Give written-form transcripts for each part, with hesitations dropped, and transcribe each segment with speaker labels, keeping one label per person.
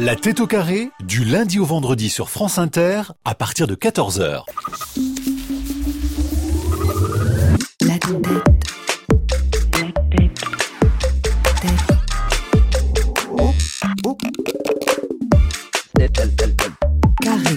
Speaker 1: La tête au carré, du lundi au vendredi sur France Inter, à partir de 14h.
Speaker 2: La tête. Carré.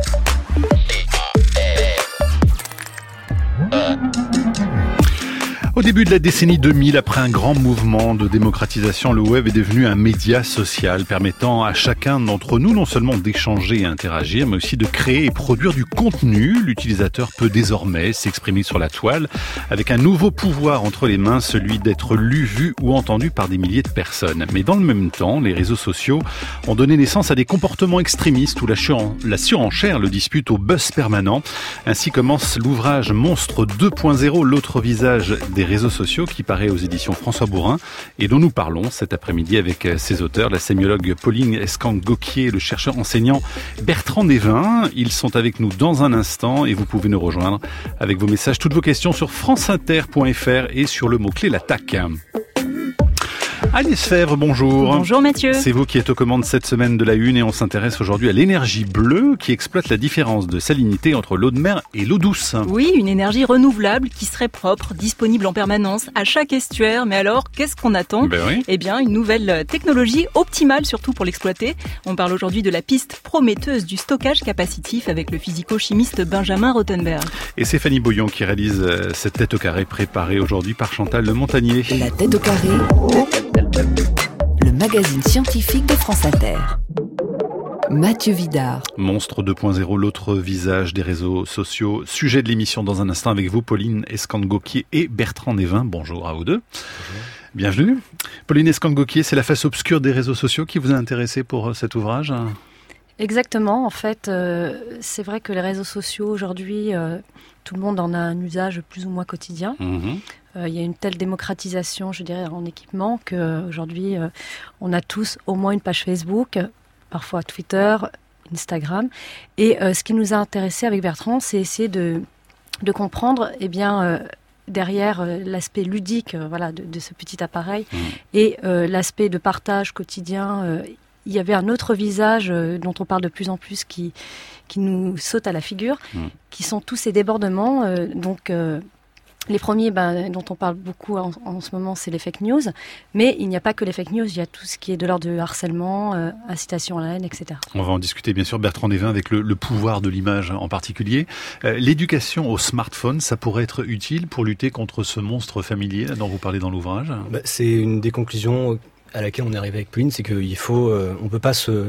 Speaker 3: Au début de la décennie 2000, après un grand mouvement de démocratisation, le web est devenu un média social permettant à chacun d'entre nous non seulement d'échanger et interagir, mais aussi de créer et produire du contenu. L'utilisateur peut désormais s'exprimer sur la toile avec un nouveau pouvoir entre les mains, celui d'être lu, vu ou entendu par des milliers de personnes. Mais dans le même temps, les réseaux sociaux ont donné naissance à des comportements extrémistes où la surenchère le dispute au buzz permanent. Ainsi commence l'ouvrage Monstre 2.0, l'autre visage des réseaux sociaux, qui paraît aux éditions François Bourin et dont nous parlons cet après-midi avec ses auteurs, la sémiologue Pauline Escang-Gauquier et le chercheur enseignant Bertrand Desvins. Ils sont avec nous dans un instant et vous pouvez nous rejoindre avec vos messages, toutes vos questions sur franceinter.fr et sur le mot-clé l'attaque. Agnès Fèvre, bonjour.
Speaker 4: Bonjour Mathieu.
Speaker 3: C'est vous qui êtes aux commandes cette semaine de la Une et on s'intéresse aujourd'hui à l'énergie bleue qui exploite la différence de salinité entre l'eau de mer et l'eau douce.
Speaker 4: Oui, une énergie renouvelable qui serait propre, disponible en permanence à chaque estuaire. Mais alors, qu'est-ce qu'on attend ?
Speaker 3: Oui.
Speaker 4: Eh bien, une nouvelle technologie optimale surtout pour l'exploiter. On parle aujourd'hui de la piste prometteuse du stockage capacitif avec le physico-chimiste Benjamin Rothenberg.
Speaker 3: Et c'est Fanny Boyon qui réalise cette tête au carré préparée aujourd'hui par Chantal Le Montagnier.
Speaker 2: La tête au carré. Le magazine scientifique de France Inter. Mathieu Vidard.
Speaker 3: Monstre 2.0, l'autre visage des réseaux sociaux. Sujet de l'émission dans un instant avec vous, Pauline Escang-Gauquier et Bertrand Desvins. Bonjour à vous deux. Bonjour. Bienvenue. Pauline Escang-Gauquier, c'est la face obscure des réseaux sociaux qui vous a intéressé pour cet ouvrage ?
Speaker 5: Exactement. En fait, c'est vrai que les réseaux sociaux aujourd'hui, tout le monde en a un usage plus ou moins quotidien. Il y a une telle démocratisation, je dirais, en équipement qu'aujourd'hui, on a tous au moins une page Facebook, parfois Twitter, Instagram. Et ce qui nous a intéressé avec Bertrand, c'est essayer de comprendre, derrière l'aspect ludique, de ce petit appareil et l'aspect de partage quotidien. Il y avait un autre visage dont on parle de plus en plus qui nous saute à la figure, qui sont tous ces débordements. Les premiers dont on parle beaucoup en ce moment, c'est les fake news. Mais il n'y a pas que les fake news, il y a tout ce qui est de l'ordre du harcèlement, incitation à la haine, etc.
Speaker 3: On va en discuter bien sûr, Bertrand Desvins, avec le pouvoir de l'image en particulier. L'éducation au smartphone, ça pourrait être utile pour lutter contre ce monstre familier dont vous parlez dans l'ouvrage ?
Speaker 6: C'est une des conclusions à laquelle on est arrivé avec Pauline, c'est qu'il faut, on peut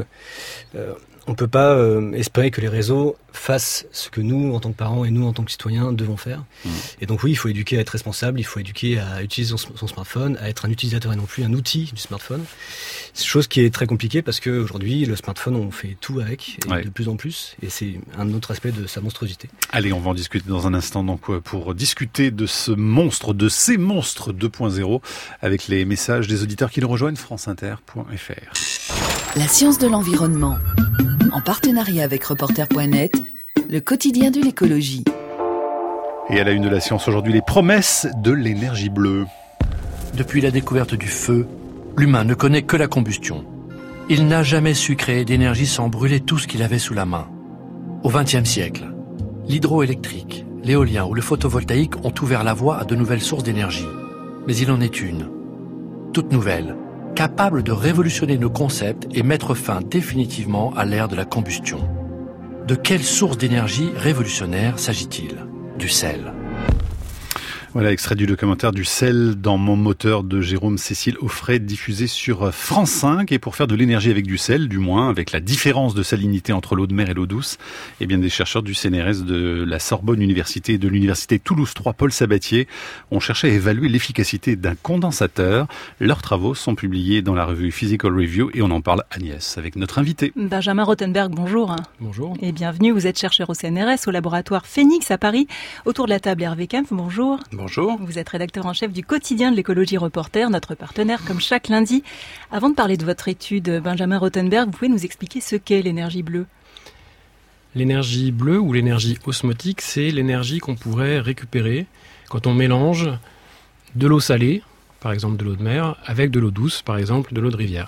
Speaker 6: pas espérer que les réseaux fassent ce que nous, en tant que parents et nous, en tant que citoyens, devons faire. Et donc oui, il faut éduquer à être responsable, il faut éduquer à utiliser son smartphone, à être un utilisateur et non plus un outil du smartphone. C'est chose qui est très compliquée parce qu'aujourd'hui, le smartphone, on fait tout avec, et de plus en plus, et c'est un autre aspect de sa monstruosité.
Speaker 3: Allez, on va en discuter dans un instant, donc, pour discuter de ce monstre, de ces monstres 2.0, avec les messages des auditeurs qui nous rejoignent, franceinter.fr.
Speaker 2: La science de l'environnement. En partenariat avec Reporter.net, le quotidien de l'écologie.
Speaker 3: Et à la une de la science aujourd'hui, les promesses de l'énergie bleue.
Speaker 7: Depuis la découverte du feu, l'humain ne connaît que la combustion. Il n'a jamais su créer d'énergie sans brûler tout ce qu'il avait sous la main. Au XXe siècle, l'hydroélectrique, l'éolien ou le photovoltaïque ont ouvert la voie à de nouvelles sources d'énergie. Mais il en est une, toute nouvelle, capable de révolutionner nos concepts et mettre fin définitivement à l'ère de la combustion. De quelle source d'énergie révolutionnaire s'agit-il ? Du sel.
Speaker 3: Voilà, extrait du documentaire du sel dans mon moteur de Jérôme Cécile Offray, diffusé sur France 5. Et pour faire de l'énergie avec du sel, du moins avec la différence de salinité entre l'eau de mer et l'eau douce, eh bien des chercheurs du CNRS de la Sorbonne Université et de l'Université Toulouse 3 Paul Sabatier ont cherché à évaluer l'efficacité d'un condensateur. Leurs travaux sont publiés dans la revue Physical Review et on en parle, Agnès, avec notre invité.
Speaker 4: Benjamin Rothenberg, bonjour.
Speaker 6: Bonjour.
Speaker 4: Et bienvenue, vous êtes chercheur au CNRS, au laboratoire Phénix à Paris. Autour de la table, Hervé Kempf, bonjour.
Speaker 6: Bonjour.
Speaker 4: Vous êtes rédacteur en chef du quotidien de l'écologie Reporter, notre partenaire comme chaque lundi. Avant de parler de votre étude, Benjamin Rothenberg, vous pouvez nous expliquer ce qu'est l'énergie bleue ?
Speaker 8: L'énergie bleue ou l'énergie osmotique, c'est l'énergie qu'on pourrait récupérer quand on mélange de l'eau salée, par exemple de l'eau de mer, avec de l'eau douce, par exemple de l'eau de rivière.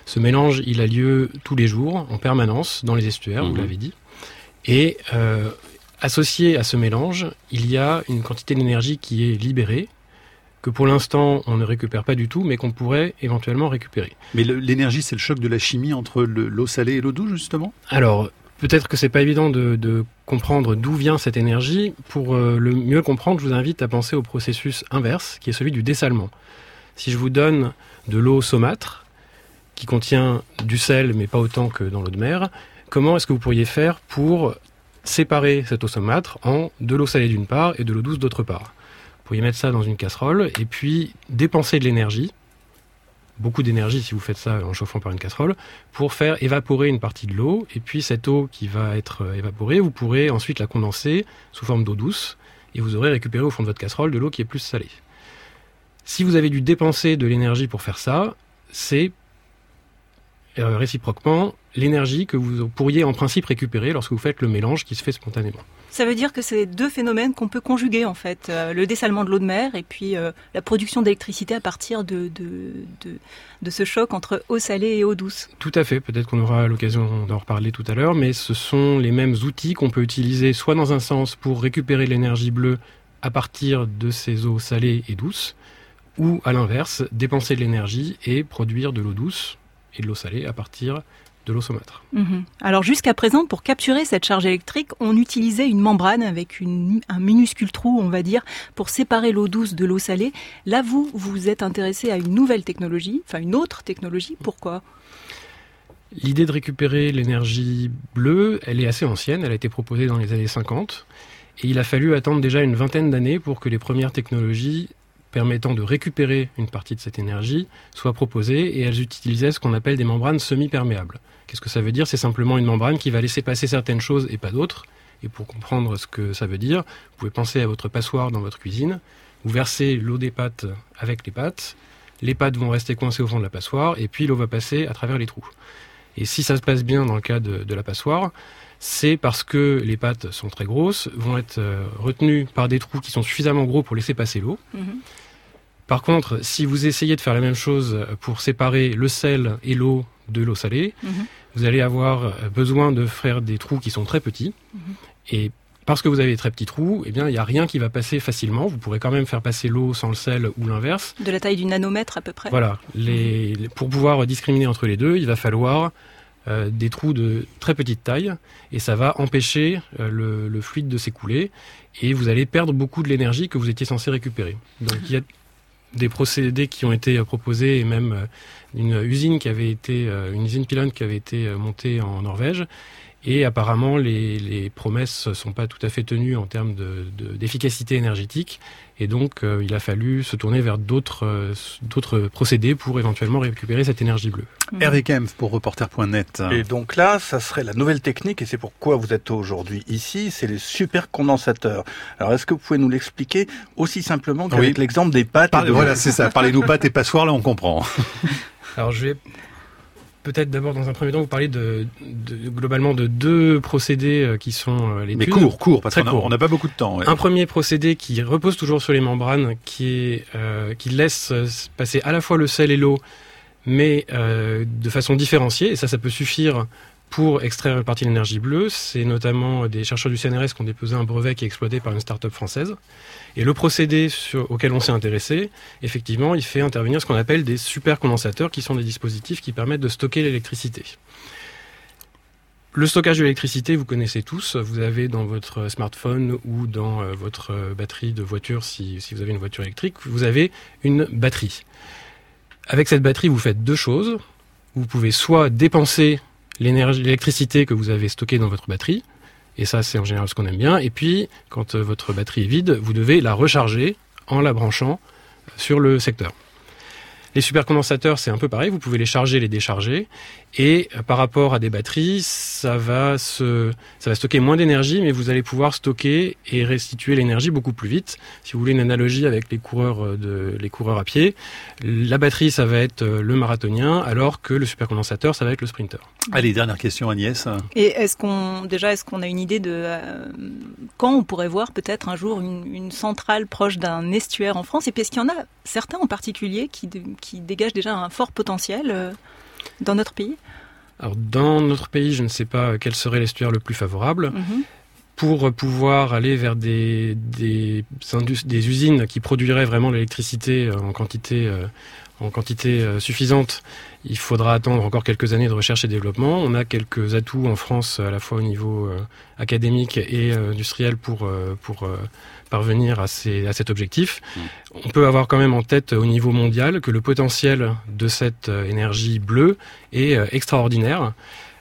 Speaker 8: Ce mélange, il a lieu tous les jours, en permanence, dans les estuaires, vous l'avez dit. Et associé à ce mélange, il y a une quantité d'énergie qui est libérée, que pour l'instant, on ne récupère pas du tout, mais qu'on pourrait éventuellement récupérer.
Speaker 3: Mais l'énergie, c'est le choc de la chimie entre l'eau salée et l'eau douce, justement ?
Speaker 8: Alors, peut-être que c'est pas évident de comprendre d'où vient cette énergie. Pour le mieux comprendre, je vous invite à penser au processus inverse, qui est celui du dessalement. Si je vous donne de l'eau saumâtre, qui contient du sel, mais pas autant que dans l'eau de mer, comment est-ce que vous pourriez faire pour séparer cette eau saumâtre en de l'eau salée d'une part et de l'eau douce d'autre part ? Vous pourriez mettre ça dans une casserole et puis dépenser de l'énergie, beaucoup d'énergie si vous faites ça en chauffant par une casserole, pour faire évaporer une partie de l'eau. Et puis cette eau qui va être évaporée, vous pourrez ensuite la condenser sous forme d'eau douce et vous aurez récupéré au fond de votre casserole de l'eau qui est plus salée. Si vous avez dû dépenser de l'énergie pour faire ça, c'est réciproquement l'énergie que vous pourriez en principe récupérer lorsque vous faites le mélange qui se fait spontanément.
Speaker 4: Ça veut dire que c'est deux phénomènes qu'on peut conjuguer en fait, le dessalement de l'eau de mer et puis la production d'électricité à partir de ce choc entre eau salée et eau douce.
Speaker 8: Tout à fait, peut-être qu'on aura l'occasion d'en reparler tout à l'heure, mais ce sont les mêmes outils qu'on peut utiliser soit dans un sens pour récupérer l'énergie bleue à partir de ces eaux salées et douces, ou à l'inverse, dépenser de l'énergie et produire de l'eau douce et de l'eau salée à partir de l'eau saumâtre.
Speaker 4: Alors jusqu'à présent, pour capturer cette charge électrique, on utilisait une membrane avec un minuscule trou, on va dire, pour séparer l'eau douce de l'eau salée. Là, vous vous êtes intéressé à une nouvelle technologie, enfin une autre technologie. Pourquoi ?
Speaker 8: L'idée de récupérer l'énergie bleue, elle est assez ancienne, elle a été proposée dans les années 50, et il a fallu attendre déjà une vingtaine d'années pour que les premières technologies permettant de récupérer une partie de cette énergie soient proposées, et elles utilisaient ce qu'on appelle des membranes semi-perméables. Qu'est-ce que ça veut dire ? C'est simplement une membrane qui va laisser passer certaines choses et pas d'autres. Et pour comprendre ce que ça veut dire, vous pouvez penser à votre passoire dans votre cuisine. Vous versez l'eau des pâtes avec les pâtes vont rester coincées au fond de la passoire, et puis l'eau va passer à travers les trous. Et si ça se passe bien dans le cas de la passoire, c'est parce que les pâtes sont très grosses, vont être retenues par des trous qui sont suffisamment gros pour laisser passer l'eau. Par contre, si vous essayez de faire la même chose pour séparer le sel et l'eau de l'eau salée, vous allez avoir besoin de faire des trous qui sont très petits. Et parce que vous avez des très petits trous, eh bien, il n'y a rien qui va passer facilement. Vous pourrez quand même faire passer l'eau sans le sel ou l'inverse.
Speaker 4: De la taille du nanomètre à peu près.
Speaker 8: Voilà. Pour pouvoir discriminer entre les deux, il va falloir des trous de très petite taille, et ça va empêcher le fluide de s'écouler, et vous allez perdre beaucoup de l'énergie que vous étiez censé récupérer. Donc il y a des procédés qui ont été proposés, et même une usine pilote qui avait été montée en Norvège, et apparemment les promesses ne sont pas tout à fait tenues en termes d'efficacité énergétique, et donc il a fallu se tourner vers d'autres procédés pour éventuellement récupérer cette énergie bleue.
Speaker 3: Hervé Kempf pour Reporter.net.
Speaker 9: Et donc là, ça serait la nouvelle technique, et c'est pourquoi vous êtes aujourd'hui ici, c'est les supercondensateurs. Alors est-ce que vous pouvez nous l'expliquer aussi simplement qu'avec l'exemple des pâtes
Speaker 3: Voilà, c'est ça. Parlez-nous pâtes et passoires, là on comprend.
Speaker 8: Alors je vais peut-être d'abord dans un premier temps vous parler globalement de deux procédés qui sont les plus...
Speaker 3: Mais court, parce qu'on n'a pas beaucoup de temps. Ouais.
Speaker 8: Un premier procédé qui repose toujours sur les membranes, qui laisse passer à la fois le sel et l'eau, mais de façon différenciée, et ça peut suffire pour extraire une partie de l'énergie bleue. C'est notamment des chercheurs du CNRS qui ont déposé un brevet qui est exploité par une start-up française. Et le procédé auquel on s'est intéressé, effectivement, il fait intervenir ce qu'on appelle des supercondensateurs, qui sont des dispositifs qui permettent de stocker l'électricité. Le stockage de l'électricité, vous connaissez tous. Vous avez dans votre smartphone ou dans votre batterie de voiture, si vous avez une voiture électrique, vous avez une batterie. Avec cette batterie, vous faites deux choses. Vous pouvez soit dépenser l'électricité que vous avez stockée dans votre batterie, et ça c'est en général ce qu'on aime bien, et puis quand votre batterie est vide, vous devez la recharger en la branchant sur le secteur. Les supercondensateurs, c'est un peu pareil, vous pouvez les charger, les décharger, et par rapport à des batteries, ça va stocker moins d'énergie, mais vous allez pouvoir stocker et restituer l'énergie beaucoup plus vite. Si vous voulez une analogie avec les coureurs à pied, la batterie, ça va être le marathonien, alors que le supercondensateur, ça va être le sprinter.
Speaker 3: Allez, dernière question, Agnès.
Speaker 4: Et est-ce qu'on a une idée de quand on pourrait voir peut-être un jour une centrale proche d'un estuaire en France? Et puis est-ce qu'il y en a certains en particulier qui dégagent déjà un fort potentiel Dans notre pays ?
Speaker 8: Alors, dans notre pays, je ne sais pas quel serait l'estuaire le plus favorable. Pour pouvoir aller vers des usines qui produiraient vraiment l'électricité en quantité suffisante, il faudra attendre encore quelques années de recherche et développement. On a quelques atouts en France, à la fois au niveau académique et industriel pour parvenir à cet objectif. On peut avoir quand même en tête au niveau mondial que le potentiel de cette énergie bleue est extraordinaire.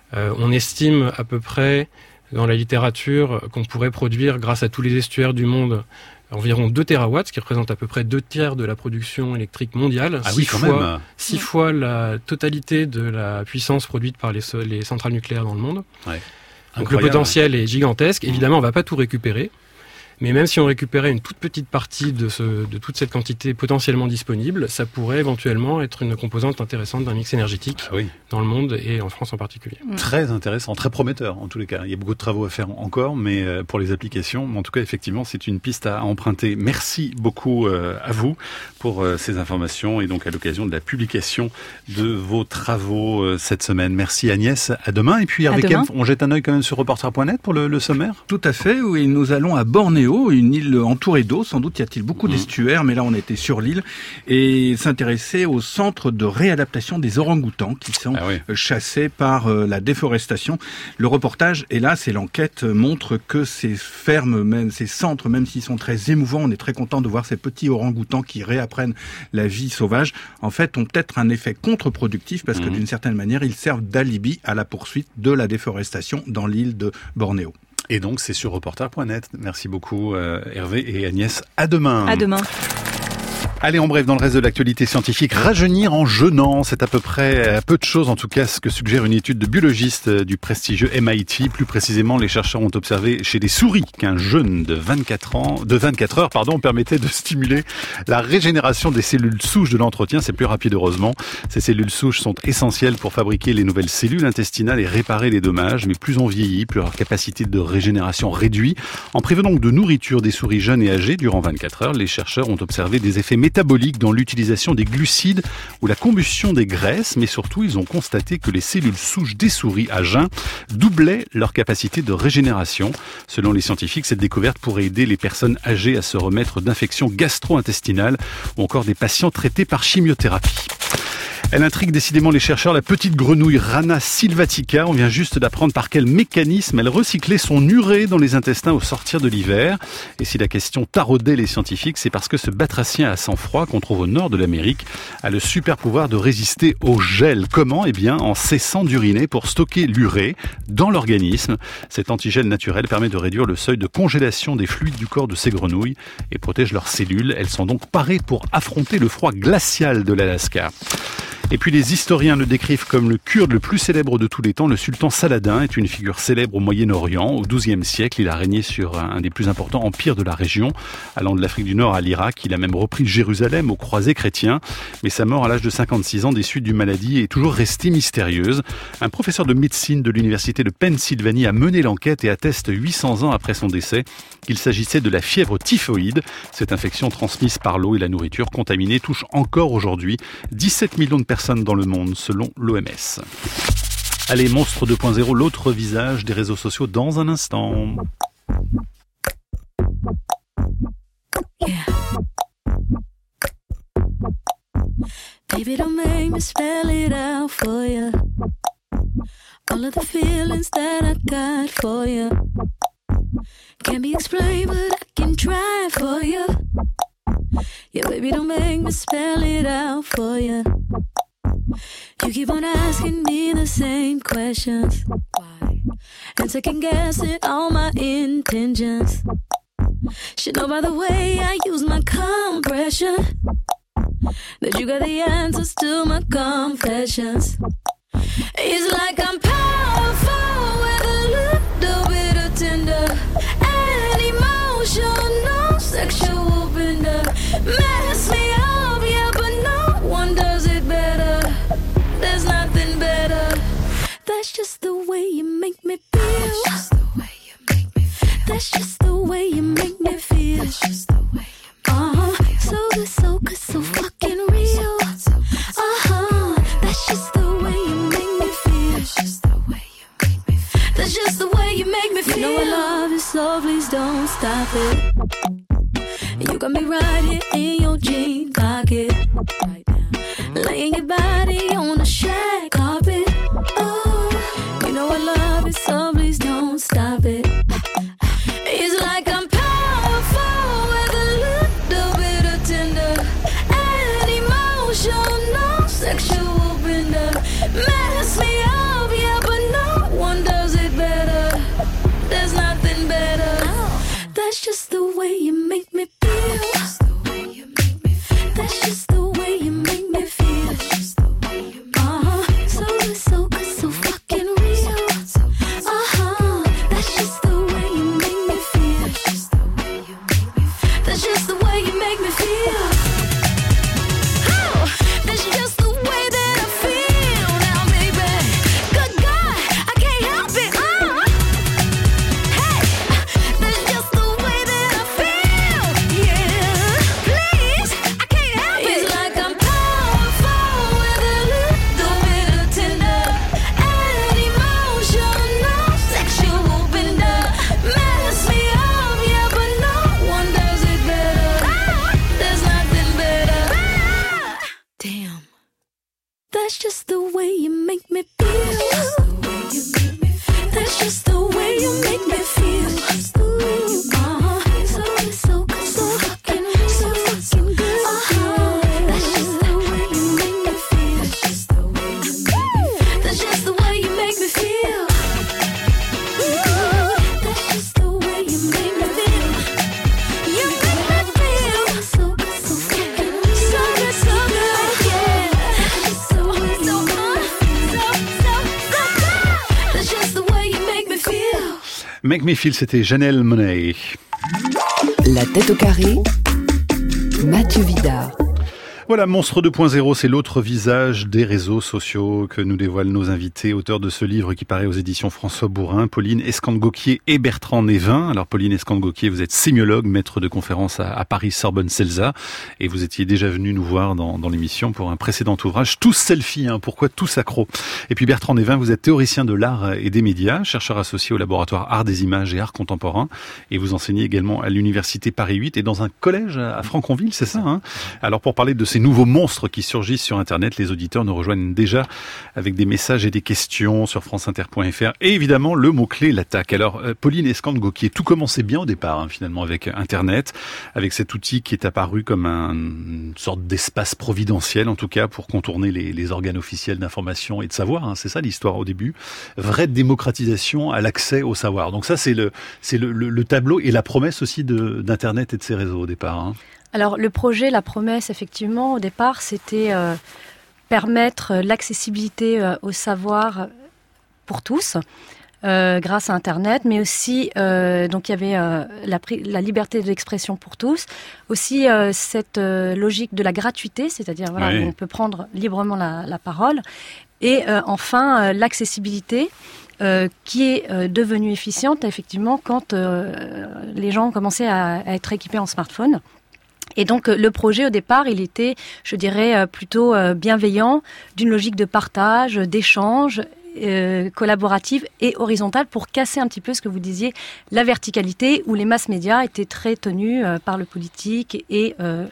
Speaker 8: On estime à peu près dans la littérature qu'on pourrait produire, grâce à tous les estuaires du monde, environ 2 terawatts, ce qui représente à peu près 2/3 de la production électrique mondiale.
Speaker 3: Ah oui, quand même.
Speaker 8: 6 fois la totalité de la puissance produite par les centrales nucléaires dans le monde.
Speaker 3: Ouais.
Speaker 8: Donc le potentiel est gigantesque. Évidemment, on ne va pas tout récupérer. Mais même si on récupérait une toute petite partie de toute cette quantité potentiellement disponible, ça pourrait éventuellement être une composante intéressante d'un mix énergétique dans le monde et en France en particulier.
Speaker 3: Très intéressant, très prometteur en tous les cas. Il y a beaucoup de travaux à faire encore, mais pour les applications, en tout cas effectivement c'est une piste à emprunter. Merci beaucoup à vous pour ces informations et donc à l'occasion de la publication de vos travaux cette semaine. Merci Agnès, à demain. Et puis Hervé Kempf, on jette un œil quand même sur reporter.net pour le sommaire.
Speaker 9: Tout à fait, oui, nous allons à Bornéo, une île entourée d'eau, sans doute y a-t-il beaucoup d'estuaires, mais là on était sur l'île, et s'intéresser au centre de réadaptation des orang-outans qui sont chassés par la déforestation. Le reportage, hélas, et l'enquête montre que ces fermes, même ces centres, même s'ils sont très émouvants, on est très content de voir ces petits orang-outans qui réapprennent la vie sauvage, en fait ont peut-être un effet contre-productif parce que d'une certaine manière, ils servent d'alibi à la poursuite de la déforestation dans l'île de Bornéo.
Speaker 3: Et donc, c'est sur reporter.net. Merci beaucoup, Hervé et Agnès. À demain.
Speaker 4: À demain.
Speaker 3: Allez, en bref, dans le reste de l'actualité scientifique, rajeunir en jeûnant, c'est à peu près peu de choses, en tout cas, ce que suggère une étude de biologistes du prestigieux MIT. Plus précisément, les chercheurs ont observé chez des souris qu'un jeûne de 24 heures, permettait de stimuler la régénération des cellules souches de l'entretien. C'est plus rapide, heureusement. Ces cellules souches sont essentielles pour fabriquer les nouvelles cellules intestinales et réparer les dommages. Mais plus on vieillit, plus leur capacité de régénération réduit. En privant donc de nourriture des souris jeunes et âgées durant 24 heures, les chercheurs ont observé des effets métaboliques dans l'utilisation des glucides ou la combustion des graisses, mais surtout ils ont constaté que les cellules souches des souris à jeun doublaient leur capacité de régénération. Selon les scientifiques, cette découverte pourrait aider les personnes âgées à se remettre d'infections gastro-intestinales ou encore des patients traités par chimiothérapie. Elle intrigue décidément les chercheurs, la petite grenouille Rana sylvatica. On vient juste d'apprendre par quel mécanisme elle recyclait son urée dans les intestins au sortir de l'hiver. Et si la question taraudait les scientifiques, c'est parce que ce batracien à sang froid qu'on trouve au nord de l'Amérique a le super pouvoir de résister au gel. Comment ? Eh bien, en cessant d'uriner pour stocker l'urée dans l'organisme. Cet antigel naturel permet de réduire le seuil de congélation des fluides du corps de ces grenouilles et protège leurs cellules. Elles sont donc parées pour affronter le froid glacial de l'Alaska. Et puis les historiens le décrivent comme le Kurde le plus célèbre de tous les temps. Le sultan Saladin est une figure célèbre au Moyen-Orient. Au XIIe siècle, il a régné sur un des plus importants empires de la région, allant de l'Afrique du Nord à l'Irak. Il a même repris Jérusalem aux croisés chrétiens. Mais sa mort à l'âge de 56 ans des suites d'une maladie est toujours restée mystérieuse. Un professeur de médecine de l'université de Pennsylvanie a mené l'enquête et atteste 800 ans après son décès qu'il s'agissait de la fièvre typhoïde. Cette infection transmise par l'eau et la nourriture contaminée touche encore aujourd'hui 17 millions de personnes dans le monde, selon l'OMS. Allez, Monstre 2.0, l'autre visage des réseaux sociaux dans un instant.
Speaker 10: Yeah. Baby, don't make me spell it out for you. All of the feelings that I got for you can't be explained, but I can try for you. Yeah, baby, don't make me spell it out for you. You keep on asking me the same questions. Why? And second guessing all my intentions. Should know by the way I use my compression that you got the answers to my confessions. It's like I'm powerful with a little bit of tender and emotional sexual bender. Mess me up, yeah, but no one does it better. There's nothing better. That's just the way you make me feel. That's just the way you make me feel. That's just the way you make me feel. That's just the way you make me feel. So good, so good, so fucking real. That's just the way you make me feel. so please don't stop it. You got me right here in your jean pocket, laying your body on the shag carpet. Oh, you know I love it, so please don't stop it. It's like I'm powerful with a little bit of tender and emotional, sexual bender. Mess me up, yeah, but no one does it better. There's nothing better. That's just the way you make me feel. That's just the way you make me feel. So good, so good, so fucking real. That's just the way you make me feel. That's just the way you make me feel. That's just the way that I feel now, baby. Good God, I can't help it. Hey, that's just the way that I feel. Yeah, please, I can't help it. It's like I'm powerful with a little bit of tender and emotional, sexual bender. Mess me up, yeah, but no one does it better. There's nothing better. Damn, that's just the way you make me feel. That's just the way you make me feel. So good, so good, so fucking good. That's just the way you make me feel. That's just the way you make me feel. That's just the way you make me feel. You make me feel so good, so fucking good, so good, so good, yeah. So good. That's just the way you make me feel.
Speaker 3: Make Me Feel, c'était Janelle Monáe.
Speaker 2: La tête au carré, Mathieu Vidard.
Speaker 3: Voilà, Monstre 2.0, c'est l'autre visage des réseaux sociaux que nous dévoilent nos invités, auteurs de ce livre qui paraît aux éditions François Bourin, Pauline Escande-Gauquier et Bertrand Névin. Alors Pauline Escande-Gauquier, vous êtes sémiologue, maître de conférences à Paris Sorbonne Celsa, et vous étiez déjà venu nous voir dans l'émission pour un précédent ouvrage, Tous selfie, pourquoi tous accro. Et puis Bertrand Névin, vous êtes théoricien de l'art et des médias, chercheur associé au laboratoire Art des images et art contemporain, et vous enseignez également à l'université Paris 8 et dans un collège à Franconville, c'est ça, Alors pour parler de ces nouveaux monstres qui surgissent sur Internet, les auditeurs nous rejoignent déjà avec des messages et des questions sur franceinter.fr et évidemment le mot-clé, l'attaque. Alors Pauline Escande-Gauquier, tout commençait bien au départ finalement avec Internet, avec cet outil qui est apparu comme une sorte d'espace providentiel en tout cas pour contourner les organes officiels d'information et de savoir, c'est ça l'histoire au début, vraie démocratisation à l'accès au savoir. Donc ça c'est le tableau et la promesse aussi d'Internet et de ses réseaux au départ.
Speaker 5: Alors le projet, la promesse, effectivement, au départ, c'était permettre l'accessibilité au savoir pour tous, grâce à Internet, mais aussi, donc il y avait la liberté l'expression pour tous, aussi cette logique de la gratuité, c'est-à-dire voilà, on peut prendre librement la parole, et enfin l'accessibilité. Qui est devenue efficiente, effectivement, quand les gens ont commencé à être équipés en smartphone. Et donc le projet au départ, il était, je dirais, plutôt bienveillant, d'une logique de partage, d'échange, collaborative et horizontale pour casser un petit peu ce que vous disiez, la verticalité où les masses médias étaient très tenus par le politique et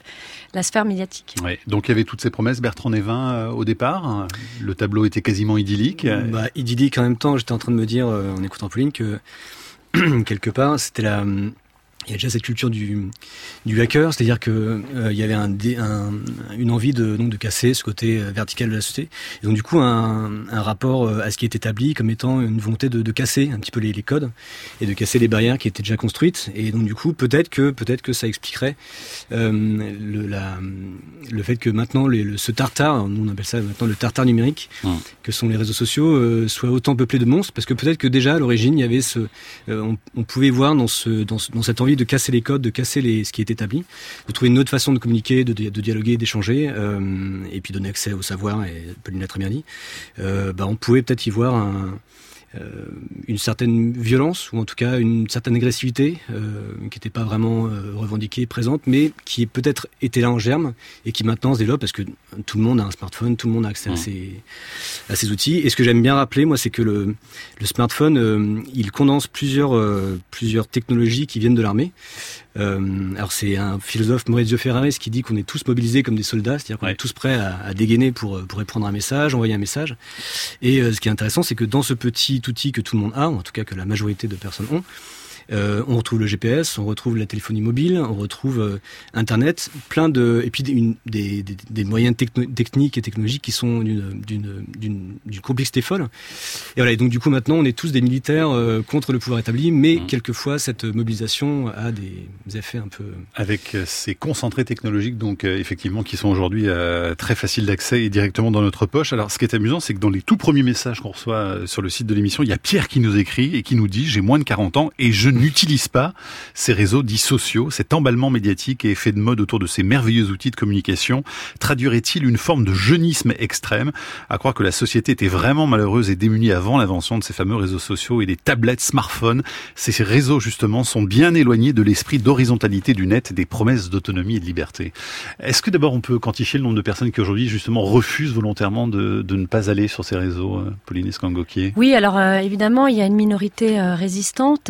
Speaker 5: la sphère médiatique.
Speaker 3: Ouais, donc il y avait toutes ces promesses, Bertrand Névin, au départ. Le tableau était quasiment idyllique.
Speaker 6: Idyllique en même temps, j'étais en train de me dire, en écoutant Pauline, que quelque part, c'était il y a déjà cette culture du hacker, c'est-à-dire que il y avait une envie de casser ce côté vertical de la société. Et donc du coup un rapport à ce qui est établi comme étant une volonté de casser un petit peu les codes et de casser les barrières qui étaient déjà construites. Et donc du coup peut-être que ça expliquerait le fait que maintenant ce tartare, nous on appelle ça maintenant le tartare numérique, que sont les réseaux sociaux, soit autant peuplé de monstres, parce que peut-être que déjà à l'origine il y avait on pouvait voir dans cette envie de casser les codes, de casser ce qui est établi, de trouver une autre façon de communiquer, de dialoguer, d'échanger, et puis donner accès au savoir, et Pauline l'a très bien dit, on pouvait peut-être y voir une certaine violence, ou en tout cas une certaine agressivité, qui n'était pas vraiment revendiquée, présente, mais qui peut-être était là en germe, et qui maintenant se développe, parce que tout le monde a un smartphone, tout le monde a accès à ces outils. Et ce que j'aime bien rappeler, moi, c'est que le smartphone, il condense plusieurs technologies qui viennent de l'armée. Alors c'est un philosophe, Maurizio Ferraris, qui dit qu'on est tous mobilisés comme des soldats, c'est-à-dire qu'on est tous prêts à dégainer pour répondre à un message, envoyer un message. Et ce qui est intéressant, c'est que dans ce petit outil que tout le monde a, ou en tout cas que la majorité de personnes ont, on retrouve le GPS, on retrouve la téléphonie mobile, on retrouve Internet, et puis des moyens techniques et technologiques qui sont d'une complexité folle. Et voilà. Et donc du coup maintenant on est tous des militaires contre le pouvoir établi, mais quelquefois cette mobilisation a des effets un peu
Speaker 3: avec ces concentrés technologiques, donc effectivement qui sont aujourd'hui très faciles d'accès et directement dans notre poche. Alors ce qui est amusant, c'est que dans les tout premiers messages qu'on reçoit sur le site de l'émission, il y a Pierre qui nous écrit et qui nous dit: j'ai moins de 40 ans et je n'utilise pas ces réseaux dits sociaux. Cet emballement médiatique et effet de mode autour de ces merveilleux outils de communication traduirait-il une forme de jeunisme extrême? À croire que la société était vraiment malheureuse et démunie avant l'invention de ces fameux réseaux sociaux et des tablettes, smartphones. Ces réseaux, justement, sont bien éloignés de l'esprit d'horizontalité du net et des promesses d'autonomie et de liberté. Est-ce que d'abord on peut quantifier le nombre de personnes qui aujourd'hui, justement, refusent volontairement de ne pas aller sur ces réseaux, Pauline Escangoquier?
Speaker 5: Oui, alors évidemment, il y a une minorité résistante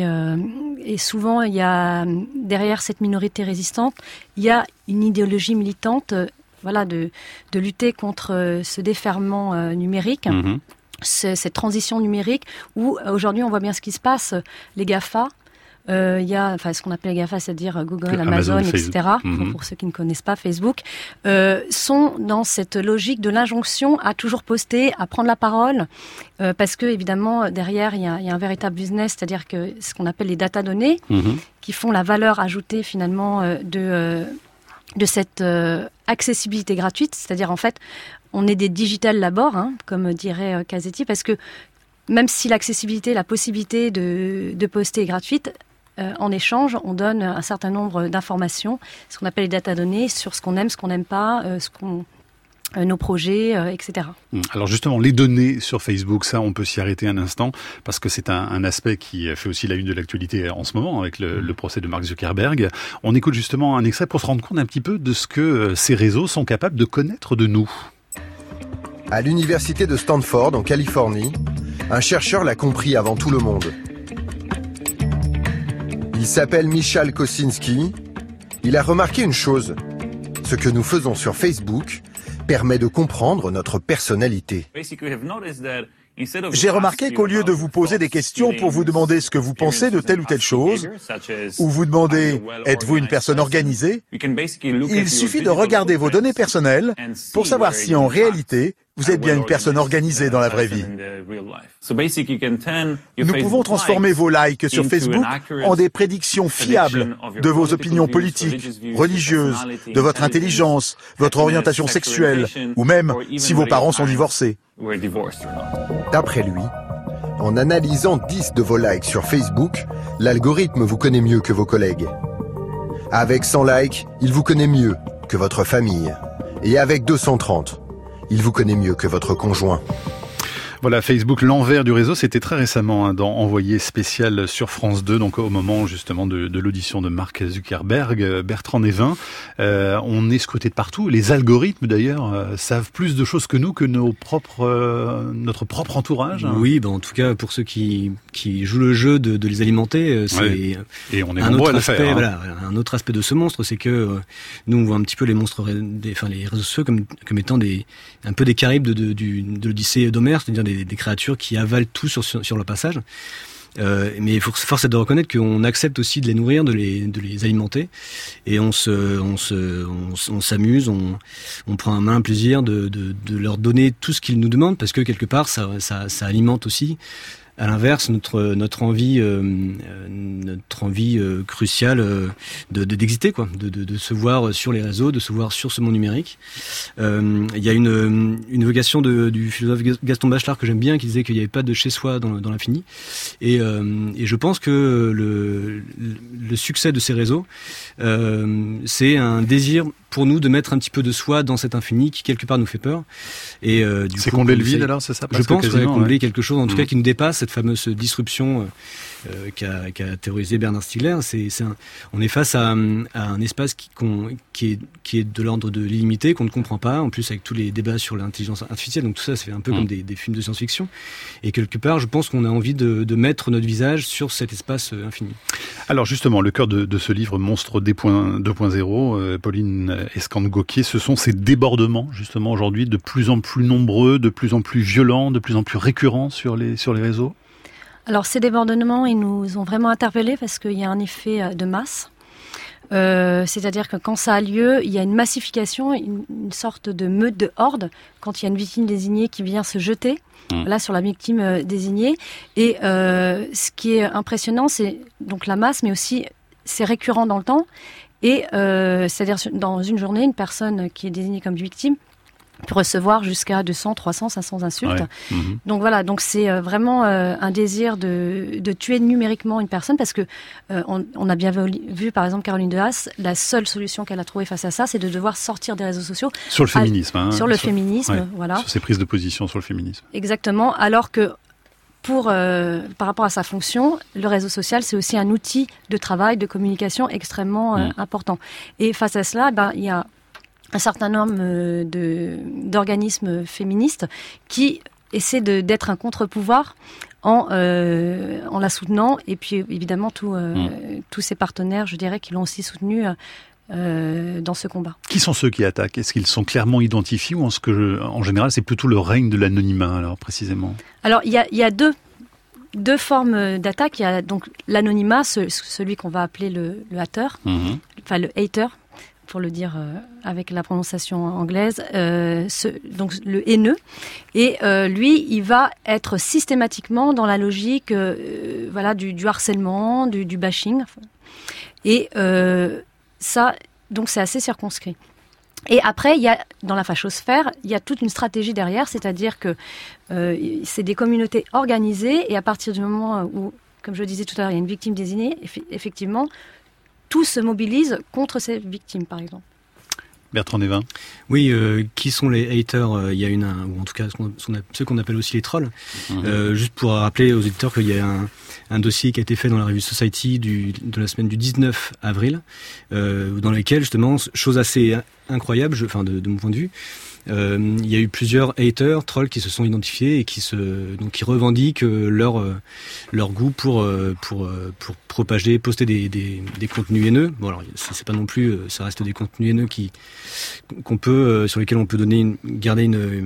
Speaker 5: et souvent, il y a derrière cette minorité résistante, il y a une idéologie militante, de lutter contre ce déferlement numérique, cette transition numérique où aujourd'hui on voit bien ce qui se passe. Les GAFA, il y a ce qu'on appelle les GAFA, c'est-à-dire Google, Amazon, etc. Pour ceux qui ne connaissent pas Facebook, sont dans cette logique de l'injonction à toujours poster, à prendre la parole, parce que évidemment derrière il y a un véritable business, c'est-à-dire que ce qu'on appelle les data données, qui font la valeur ajoutée finalement de cette accessibilité gratuite, c'est-à-dire en fait on est des digital labors, comme dirait Casetti, parce que même si l'accessibilité, la possibilité de poster est gratuite, en échange, on donne un certain nombre d'informations, ce qu'on appelle les data-données, sur ce qu'on aime, ce qu'on n'aime pas, nos projets, etc.
Speaker 3: Alors justement, les données sur Facebook, ça, on peut s'y arrêter un instant, parce que c'est un aspect qui fait aussi la une de l'actualité en ce moment, avec le procès de Mark Zuckerberg. On écoute justement un extrait pour se rendre compte un petit peu de ce que ces réseaux sont capables de connaître de nous.
Speaker 11: À l'université de Stanford, en Californie, un chercheur l'a compris avant tout le monde. Il s'appelle Michal Kosinski. Il a remarqué une chose. Ce que nous faisons sur Facebook permet de comprendre notre personnalité.
Speaker 12: J'ai remarqué qu'au lieu de vous poser des questions pour vous demander ce que vous pensez de telle ou telle chose, ou vous demander « Êtes-vous une personne organisée ?», il suffit de regarder vos données personnelles pour savoir si en réalité vous êtes bien une personne organisée dans la vraie vie. Nous pouvons transformer vos likes sur Facebook en des prédictions fiables de vos opinions politiques, religieuses, de votre intelligence, votre orientation sexuelle, ou même si vos parents sont divorcés.
Speaker 11: D'après lui, en analysant 10 de vos likes sur Facebook, l'algorithme vous connaît mieux que vos collègues. Avec 100 likes, il vous connaît mieux que votre famille. Et avec 230, il vous connaît mieux que votre conjoint.
Speaker 3: Voilà, Facebook, l'envers du réseau, c'était très récemment dans Envoyé spécial sur France 2, donc au moment justement de l'audition de Mark Zuckerberg, Bertrand Nevin. On est scruté de partout. Les algorithmes d'ailleurs savent plus de choses que nous, que notre propre entourage.
Speaker 6: Oui, en tout cas pour ceux qui jouent le jeu de les alimenter, c'est
Speaker 3: et on est nombreux à le faire.
Speaker 6: Voilà, un autre aspect de ce monstre, c'est que nous on voit un petit peu les monstres, les réseaux sociaux comme étant un peu des Charybdes de l'Odyssée d'Homère, c'est-à-dire des créatures qui avalent tout sur le passage. Mais force est de reconnaître qu'on accepte aussi de les nourrir, de les alimenter, et on s'amuse, on prend un malin plaisir de leur donner tout ce qu'ils nous demandent, parce que quelque part ça alimente aussi, à l'inverse, notre envie cruciale d'exister, quoi, de se voir sur les réseaux, de se voir sur ce monde numérique. Il y a une vocation du philosophe Gaston Bachelard que j'aime bien, qui disait qu'il n'y avait pas de chez soi dans l'infini. Et je pense que le succès de ces réseaux, c'est un désir pour nous de mettre un petit peu de soi dans cet infini qui quelque part nous fait peur. Et
Speaker 3: c'est combler le vide alors, c'est ça?
Speaker 6: Je pense combler quelque chose en tout cas qui nous dépasse, cette fameuse disruption qu'a théorisé Bernard Stiegler. On est face à un espace qui est de l'ordre de l'illimité, qu'on ne comprend pas, en plus avec tous les débats sur l'intelligence artificielle, donc tout ça fait un peu comme des films de science-fiction. Et quelque part, je pense qu'on a envie de mettre notre visage sur cet espace infini.
Speaker 3: Alors justement, le cœur de ce livre, Monstre 2.0, Pauline Escande-Gauquier, ce sont ces débordements justement aujourd'hui de plus en plus nombreux, de plus en plus violents, de plus en plus récurrents sur les réseaux?
Speaker 5: Alors ces débordements, ils nous ont vraiment interpellés parce qu'il y a un effet de masse. C'est-à-dire que quand ça a lieu, il y a une massification, une sorte de meute de horde, quand il y a une victime désignée qui vient se jeter là sur la victime désignée. Et ce qui est impressionnant, c'est donc la masse, mais aussi c'est récurrent dans le temps. Et c'est-à-dire dans une journée, une personne qui est désignée comme victime peut recevoir jusqu'à 200, 300, 500 insultes. Ouais. Donc voilà, donc c'est vraiment un désir de tuer numériquement une personne parce que on a bien vu par exemple Caroline de Haas, la seule solution qu'elle a trouvée face à ça, c'est de devoir sortir des réseaux sociaux.
Speaker 3: Sur le féminisme.
Speaker 5: Sur le féminisme, voilà.
Speaker 3: Sur ses prises de position sur le féminisme.
Speaker 5: Exactement, alors que par rapport à sa fonction, le réseau social, c'est aussi un outil de travail, de communication extrêmement important. Et face à cela, il y a un certain nombre d'organismes féministes qui essaient d'être un contre-pouvoir en la soutenant. Et puis évidemment, tous ses partenaires, je dirais, qui l'ont aussi soutenu dans ce combat.
Speaker 3: Qui sont ceux qui attaquent? Est-ce qu'ils sont clairement identifiés ou en général, c'est plutôt le règne de l'anonymat, alors précisément? Alors,
Speaker 5: il y a deux formes d'attaque. Il y a donc l'anonymat, celui qu'on va appeler le hater, enfin le hater, pour le dire avec la prononciation anglaise, donc le haineux. Et lui, il va être systématiquement dans la logique du harcèlement, du bashing. Et ça, donc c'est assez circonscrit. Et après, dans la fachosphère, il y a toute une stratégie derrière, c'est-à-dire que c'est des communautés organisées, et à partir du moment où, comme je le disais tout à l'heure, il y a une victime désignée, effectivement, tous se mobilisent contre ces victimes, par exemple.
Speaker 3: Bertrand Nevin.
Speaker 6: Oui, qui sont les haters? Il y a ou en tout cas ceux qu'on appelle aussi les trolls. Juste pour rappeler aux éditeurs qu'il y a un dossier qui a été fait dans la revue Society de la semaine du 19 avril, dans lequel justement, chose assez incroyable, de mon point de vue, il y a eu plusieurs haters, trolls qui se sont identifiés et qui revendiquent leur goût pour propager, poster des contenus haineux. Bon alors c'est pas non plus, ça reste des contenus haineux sur lesquels on peut garder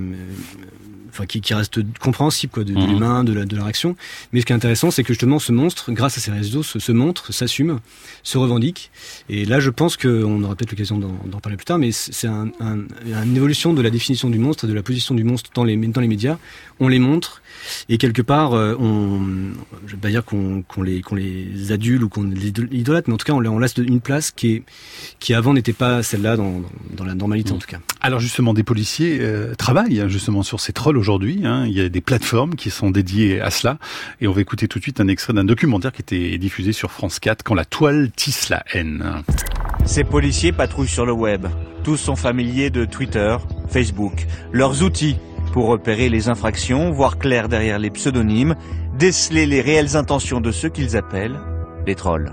Speaker 6: qui reste compréhensible de l'humain, de leur action. Mais ce qui est intéressant, c'est que justement ce monstre, grâce à ces réseaux, se montre, s'assume, se revendique. Et là, je pense qu'on aura peut-être l'occasion d'en parler plus tard, mais c'est une évolution de la définition du monstre et de la position du monstre dans les médias. On les montre, et quelque part, je vais pas dire qu'on les adule ou qu'on les idolâtre, mais en tout cas, on laisse une place qui avant n'était pas celle-là dans la normalité en tout cas.
Speaker 3: Alors justement, des policiers travaillent justement sur ces trolls aujourd'hui. Il y a des plateformes qui sont dédiées à cela. Et on va écouter tout de suite un extrait d'un documentaire qui était diffusé sur France 4, Quand la toile tisse la haine.
Speaker 13: Ces policiers patrouillent sur le web. Tous sont familiers de Twitter, Facebook. Leurs outils pour repérer les infractions, voir clair derrière les pseudonymes, déceler les réelles intentions de ceux qu'ils appellent les trolls.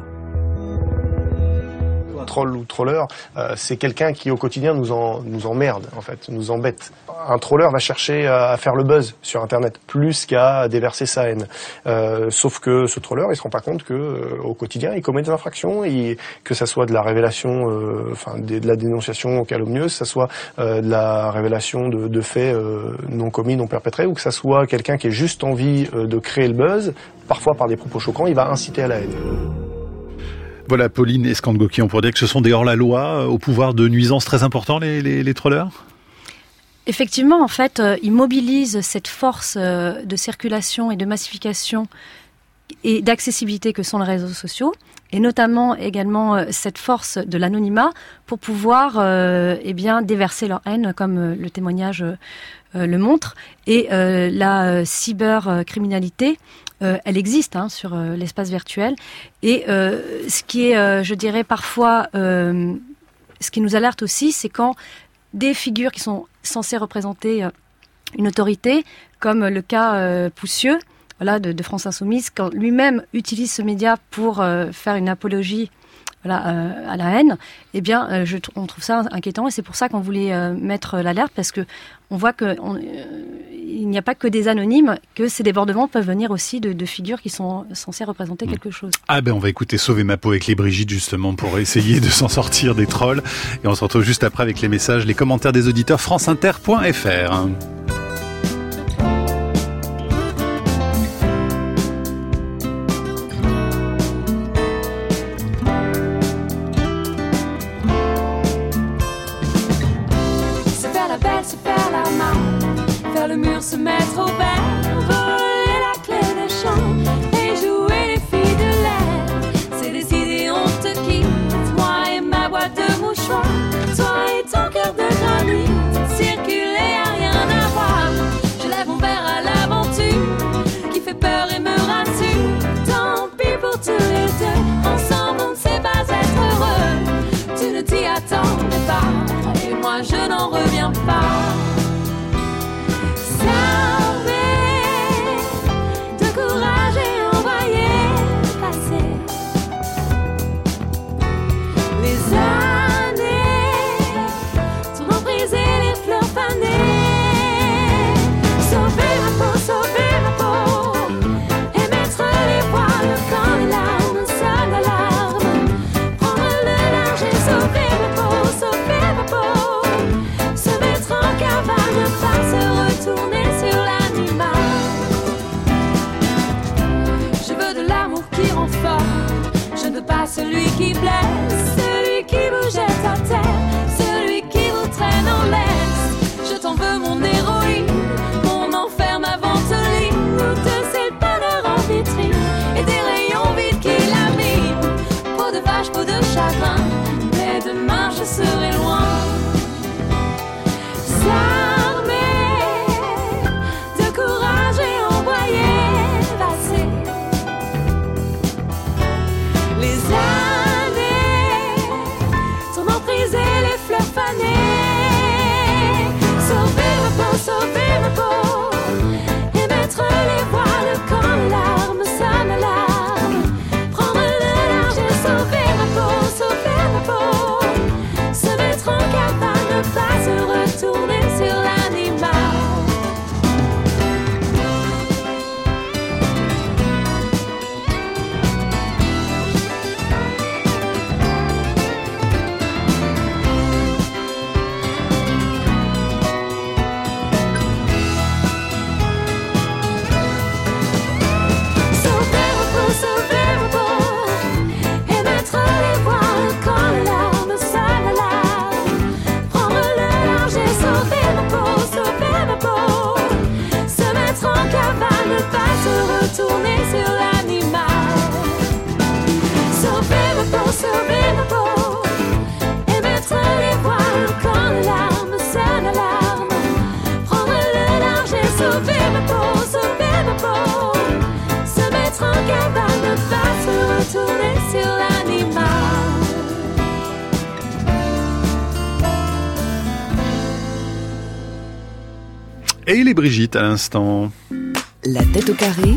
Speaker 14: Un troll ou trolleur, c'est quelqu'un qui au quotidien nous emmerde, en fait, nous embête. Un trolleur va chercher à faire le buzz sur Internet, plus qu'à déverser sa haine. Sauf que ce trolleur, il se rend pas compte que au quotidien, il commet des infractions, et que ça soit de la révélation, de la dénonciation calomnieuse, que ça soit de la révélation de faits non commis, non perpétrés, ou que ça soit quelqu'un qui ait juste envie de créer le buzz, parfois par des propos choquants, il va inciter à la haine.
Speaker 3: Voilà, Pauline Escande-Gauquier, on pourrait dire que ce sont des hors-la-loi au pouvoir de nuisance très important, les trollers?
Speaker 5: Effectivement, en fait, ils mobilisent cette force de circulation et de massification et d'accessibilité que sont les réseaux sociaux, et notamment également cette force de l'anonymat pour pouvoir déverser leur haine, comme le témoignage le montre. Et la cybercriminalité, elle existe sur l'espace virtuel. Et ce qui est, je dirais, parfois ce qui nous alerte aussi, c'est quand des figures qui sont censées représenter une autorité, comme le cas Poussieux, voilà, de France Insoumise, quand lui-même utilise ce média pour faire une apologie à la haine, eh bien, on trouve ça inquiétant, et c'est pour ça qu'on voulait mettre l'alerte, parce que on voit que il n'y a pas que des anonymes, que ces débordements peuvent venir aussi de figures qui sont censées représenter quelque chose.
Speaker 3: Ah ben on va écouter Sauver ma peau avec les Brigitte justement pour essayer de s'en sortir des trolls, et on se retrouve juste après avec les messages, les commentaires des auditeurs franceinter.fr.
Speaker 10: Le mur se mettre au vert, voler la clé des champs et jouer les filles de l'air. C'est des idées, on te quitte, moi et ma boîte de mouchoirs, toi et ton cœur de granit. Circuler à rien à voir, je lève mon verre à l'aventure qui fait peur et me rassure. Tant pis pour tous les deux, ensemble on ne sait pas être heureux. Tu ne t'y attendais pas et moi je n'en reviens pas. Celui qui blesse, celui qui vous jette à terre, celui qui vous traîne en laisse. Je t'en veux mon héroïne, mon enfer, ma ventoline, nous deux c'est le bonheur en vitrine, et des rayons vides qui laminent. Peau de vache, peau de chagrin, mais demain je serai loin. S'armer de courage et envoyer passer les années, ton emprise et les fleurs fanées. Sauver ma peau, et mettre les voiles quand les larmes sonnent l'alarme. Prendre le large et sauver ma peau, se mettre en cavale, ne pas se retourner sur l'animal.
Speaker 3: Et les Brigitte à l'instant.
Speaker 2: La tête au carré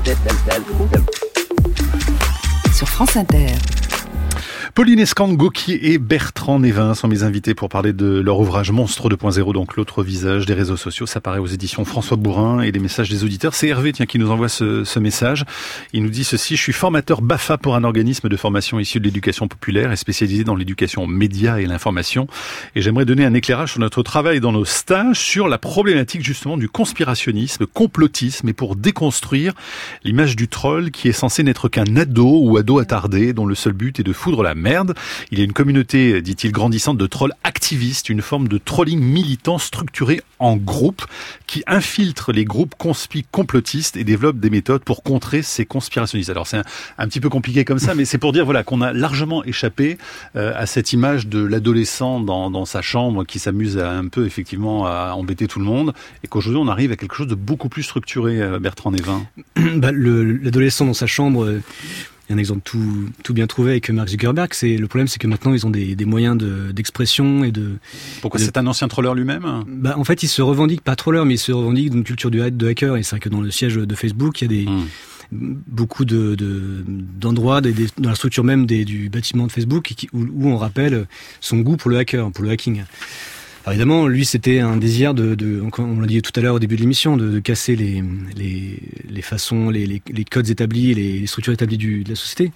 Speaker 2: sur France Inter.
Speaker 3: Pauline Escande-Gauquier et Bertrand Névin sont mes invités pour parler de leur ouvrage Monstre 2.0, donc l'autre visage des réseaux sociaux. Ça paraît aux éditions François Bourin, et les messages des auditeurs. C'est Hervé, qui nous envoie ce message. Il nous dit ceci: je suis formateur BAFA pour un organisme de formation issu de l'éducation populaire et spécialisé dans l'éducation média et l'information. Et j'aimerais donner un éclairage sur notre travail dans nos stages sur la problématique justement du conspirationnisme, complotisme, et pour déconstruire l'image du troll qui est censé n'être qu'un ado ou ado attardé dont le seul but est de foudre la merde. Il y a une communauté, dit-il, grandissante de trolls activistes, une forme de trolling militant structuré en groupe qui infiltre les groupes complotistes et développe des méthodes pour contrer ces conspirationnistes. Alors c'est un petit peu compliqué comme ça, mais c'est pour dire voilà qu'on a largement échappé à cette image de l'adolescent dans sa chambre qui s'amuse un peu effectivement à embêter tout le monde, et qu'aujourd'hui on arrive à quelque chose de beaucoup plus structuré. Bertrand Névin.
Speaker 6: L'adolescent dans sa chambre... y a un exemple tout bien trouvé avec Mark Zuckerberg. Le problème, c'est que maintenant, ils ont des moyens d'expression et de...
Speaker 3: Pourquoi c'est un ancien troller lui-même ?
Speaker 6: En fait, il se revendique pas troller, mais il se revendique d'une culture de hacker. Et c'est vrai que dans le siège de Facebook, il y a beaucoup d'endroits dans la structure même du bâtiment de Facebook où on rappelle son goût pour le hacking. Alors évidemment, lui, c'était un désir on l'a dit tout à l'heure au début de l'émission, de casser les façons, les codes établis, les structures établies de la société.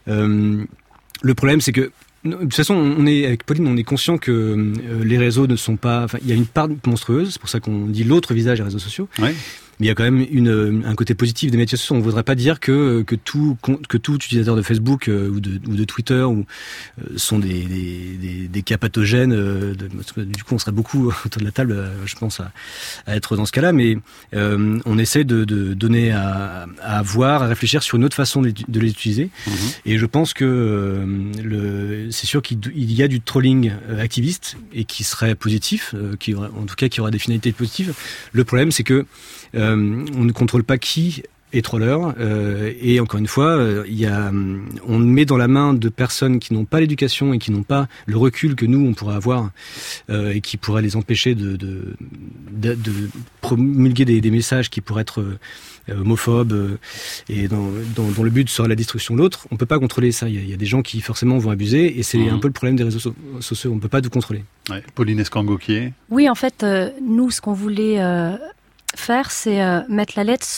Speaker 6: Le problème, c'est que de toute façon, avec Pauline, on est conscient que les réseaux ne sont pas... il y a une part monstrueuse, c'est pour ça qu'on dit l'autre visage des réseaux sociaux. Ouais. Mais il y a quand même un côté positif des médias sociaux. On ne voudrait pas dire que tout utilisateur de Facebook ou de Twitter sont des cas pathogènes. Du coup, on serait beaucoup autour de la table, je pense, à être dans ce cas-là. Mais on essaie de donner à voir, à réfléchir sur une autre façon de les utiliser. Et je pense que c'est sûr qu'il y a du trolling activiste et qui serait positif, en tout cas qui aura des finalités positives. Le problème, c'est que on ne contrôle pas qui est troller, et encore une fois, on met dans la main de personnes qui n'ont pas l'éducation et qui n'ont pas le recul que nous on pourrait avoir, et qui pourrait les empêcher de promulguer des messages qui pourraient être homophobes, et dont le but serait la destruction de l'autre. On peut pas contrôler ça. Il y a des gens qui forcément vont abuser, et c'est un peu le problème des réseaux sociaux. On peut pas tout contrôler.
Speaker 3: Ouais. Pauline Escango-Quier.
Speaker 5: Oui, en fait, nous, ce qu'on voulait faire, c'est mettre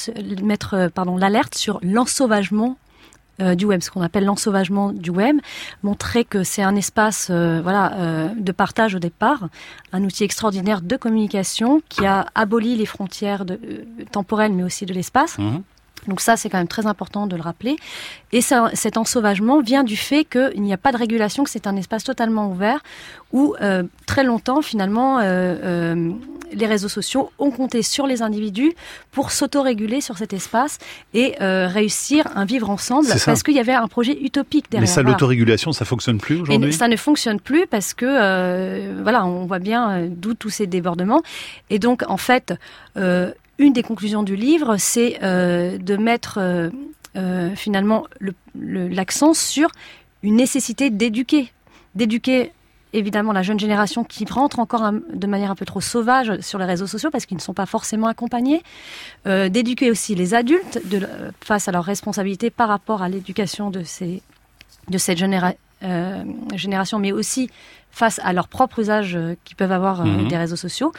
Speaker 5: l'alerte sur l'ensauvagement du web, ce qu'on appelle l'ensauvagement du web, montrer que c'est un espace de partage au départ, un outil extraordinaire de communication qui a aboli les frontières temporelles mais aussi de l'espace. Donc ça, c'est quand même très important de le rappeler. Et cet ensauvagement vient du fait qu'il n'y a pas de régulation, que c'est un espace totalement ouvert où très longtemps, finalement, les réseaux sociaux ont compté sur les individus pour s'autoréguler sur cet espace et réussir un vivre ensemble, parce qu'il y avait un projet utopique derrière.
Speaker 3: Mais ça, l'autorégulation, ça fonctionne plus aujourd'hui ?
Speaker 5: Et ça ne fonctionne plus parce que, on voit bien d'où tous ces débordements. Et donc, en fait, une des conclusions du livre, c'est de mettre finalement l'accent sur une nécessité d'éduquer évidemment la jeune génération qui rentre encore de manière un peu trop sauvage sur les réseaux sociaux parce qu'ils ne sont pas forcément accompagnés, d'éduquer aussi les adultes face à leurs responsabilités par rapport à l'éducation de cette génération, mais aussi face à leur propre usage qu'ils peuvent avoir des réseaux sociaux.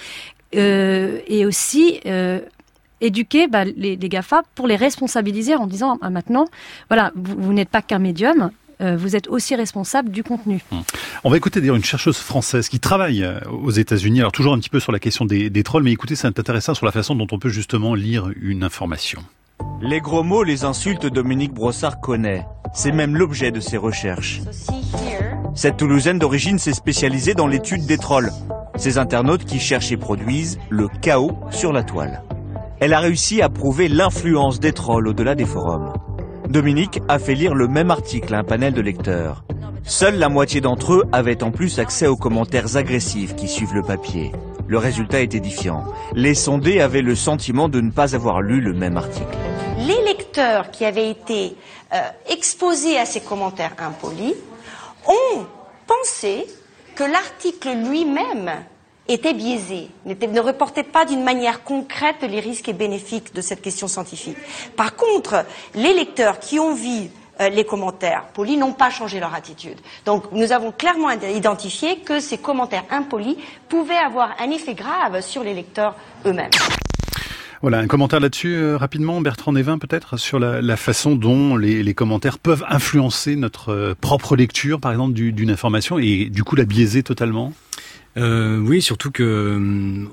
Speaker 5: Et aussi éduquer les GAFA pour les responsabiliser en disant maintenant, vous n'êtes pas qu'un médium, vous êtes aussi responsable du contenu.
Speaker 3: On va écouter d'ailleurs une chercheuse française qui travaille aux États-Unis, alors toujours un petit peu sur la question des trolls, mais écoutez, c'est intéressant sur la façon dont on peut justement lire une information.
Speaker 13: Les gros mots, les insultes, Dominique Brossard connaît. C'est même l'objet de ses recherches. Cette Toulousaine d'origine s'est spécialisée dans l'étude des trolls. Ces internautes qui cherchent et produisent le chaos sur la toile. Elle a réussi à prouver l'influence des trolls au-delà des forums. Dominique a fait lire le même article à un panel de lecteurs. Seule la moitié d'entre eux avaient en plus accès aux commentaires agressifs qui suivent le papier. Le résultat est édifiant. Les sondés avaient le sentiment de ne pas avoir lu le même article.
Speaker 15: Les lecteurs qui avaient été exposés à ces commentaires impolis ont pensé que l'article lui-même était biaisé, ne reportait pas d'une manière concrète les risques et bénéfices de cette question scientifique. Par contre, les lecteurs qui ont vu les commentaires polis n'ont pas changé leur attitude. Donc nous avons clairement identifié que ces commentaires impolis pouvaient avoir un effet grave sur les lecteurs eux-mêmes.
Speaker 3: Voilà, un commentaire là-dessus rapidement, Bertrand Névin peut-être, sur la façon dont les commentaires peuvent influencer notre propre lecture, par exemple, d'une information, et du coup la biaiser totalement.
Speaker 6: Oui, surtout que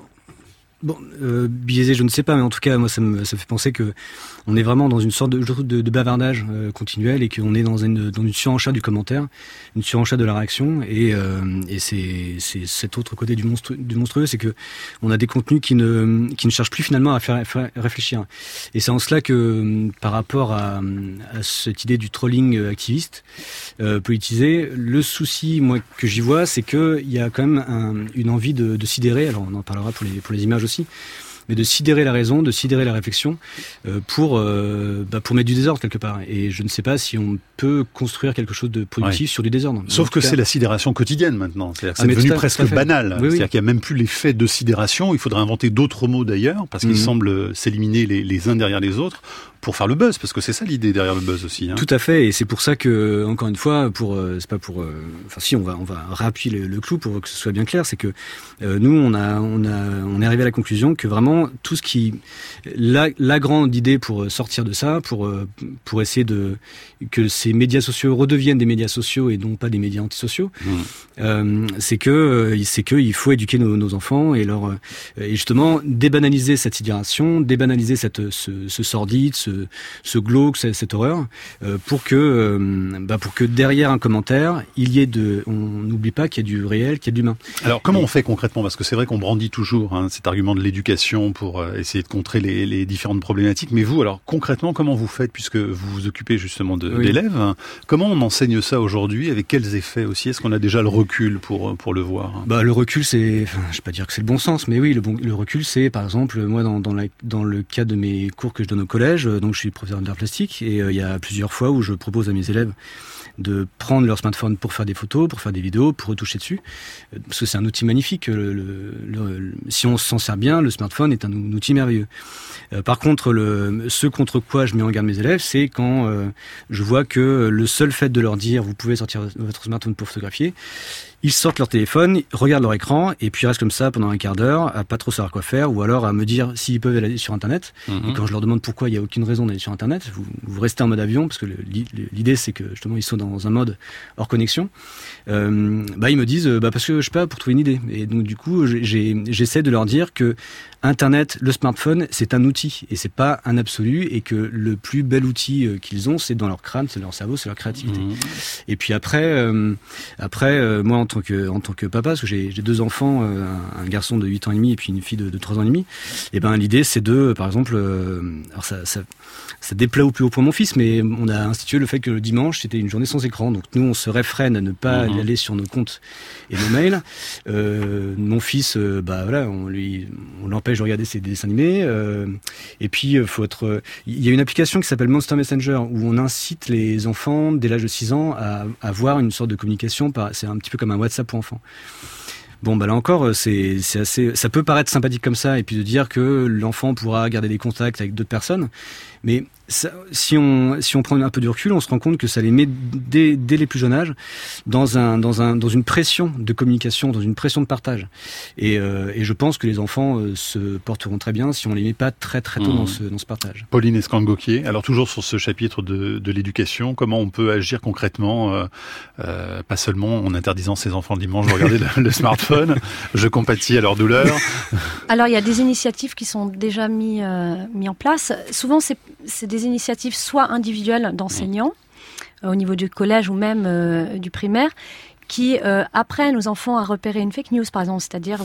Speaker 6: biaisé, je ne sais pas, mais en tout cas, moi, ça me fait penser que on est vraiment dans une sorte de bavardage continuel, et qu'on est dans une surenchère du commentaire, une surenchère de la réaction, et c'est cet autre côté du monstrueux, c'est que on a des contenus qui ne cherchent plus finalement à faire réfléchir. Et c'est en cela que, par rapport à cette idée du trolling activiste politisé, le souci, moi, que j'y vois, c'est que il y a quand même une envie de sidérer. Alors on en parlera pour les images aussi. mais de sidérer la raison, de sidérer la réflexion pour mettre du désordre quelque part. Et je ne sais pas si on peut construire quelque chose de productif sur du désordre.
Speaker 3: Sauf que c'est la sidération quotidienne maintenant. C'est-à-dire que c'est devenu presque banal.
Speaker 6: Oui,
Speaker 3: c'est-à-dire qu'il n'y a même plus l'effet de sidération. Il faudrait inventer d'autres mots d'ailleurs, parce qu'ils semblent s'éliminer les uns derrière les autres pour faire le buzz, parce que c'est ça l'idée derrière le buzz aussi.
Speaker 6: Tout à fait, et c'est pour ça que, encore une fois, c'est pas pour, si on va réappuyer le clou pour que ce soit bien clair, c'est que nous on est arrivé à la conclusion que vraiment tout ce qui, la grande idée pour sortir de ça, pour essayer que ces médias sociaux redeviennent des médias sociaux et non pas des médias antisociaux, c'est que il faut éduquer nos enfants et et justement débanaliser cette sidération, débanaliser ce sordide, ce glauque, cette horreur, pour que derrière un commentaire, on n'oublie pas qu'il y a du réel, qu'il y a de l'humain.
Speaker 3: Alors comment on fait concrètement ? Parce que c'est vrai qu'on brandit toujours cet argument de l'éducation pour essayer de contrer les différentes problématiques. Mais vous, alors concrètement, comment vous faites, puisque vous vous occupez justement d'élèves, comment on enseigne ça aujourd'hui ? Avec quels effets aussi ? Est-ce qu'on a déjà le recul pour le voir ?
Speaker 6: Le recul, je vais pas dire que c'est le bon sens, mais oui, le recul, c'est par exemple, moi dans le cas de mes cours que je donne au collège, donc je suis professeur d'art plastique et il y a plusieurs fois où je propose à mes élèves de prendre leur smartphone pour faire des photos, pour faire des vidéos, pour retoucher dessus, parce que c'est un outil magnifique. Si on s'en sert bien, le smartphone est un outil merveilleux. Par contre, ce contre quoi je mets en garde mes élèves, c'est quand je vois que le seul fait de leur dire vous pouvez sortir votre smartphone pour photographier, ils sortent leur téléphone, regardent leur écran et puis restent comme ça pendant un quart d'heure à pas trop savoir quoi faire, ou alors à me dire s'ils peuvent aller sur Internet. Et quand je leur demande pourquoi il n'y a aucune raison d'aller sur Internet, vous restez en mode avion, parce que l'idée c'est que justement ils sont dans un mode hors connexion. Ils me disent parce que je sais pas, pour trouver une idée. Et donc du coup j'essaie de leur dire que Internet, le smartphone, c'est un outil et c'est pas un absolu, et que le plus bel outil qu'ils ont, c'est dans leur crâne, c'est leur cerveau, c'est leur créativité. Et puis après moi en tant que papa, parce que j'ai 2 enfants, un garçon de 8 ans et demi et puis une fille de 3 ans et demi, et l'idée c'est par exemple, alors ça déplaît au plus haut point mon fils, mais on a institué le fait que le dimanche c'était une journée sans écran, donc nous on se réfrène à ne pas aller sur nos comptes et nos mails. Mon fils, on l'empêche de regarder ses dessins animés, et puis il y a une application qui s'appelle Monster Messenger où on incite les enfants dès l'âge de 6 ans à avoir une sorte de communication, c'est un petit peu comme un WhatsApp pour enfants. Bon, là encore, c'est assez, ça peut paraître sympathique comme ça, et puis de dire que l'enfant pourra garder des contacts avec d'autres personnes, mais ça, si on prend un peu du recul, on se rend compte que ça les met dès les plus jeunes âges dans une pression de communication, dans une pression de partage. Et je pense que les enfants se porteront très bien si on les met pas très très tôt dans ce partage.
Speaker 3: Pauline Escangoquier, alors toujours sur ce chapitre de l'éducation, comment on peut agir concrètement, pas seulement en interdisant ses enfants le dimanche de regarder le smartphone, je compatis à leur douleur.
Speaker 5: Alors il y a des initiatives qui sont déjà mis en place. Souvent c'est des initiatives soit individuelles d'enseignants au niveau du collège ou même du primaire, qui apprennent aux enfants à repérer une fake news, par exemple, c'est-à-dire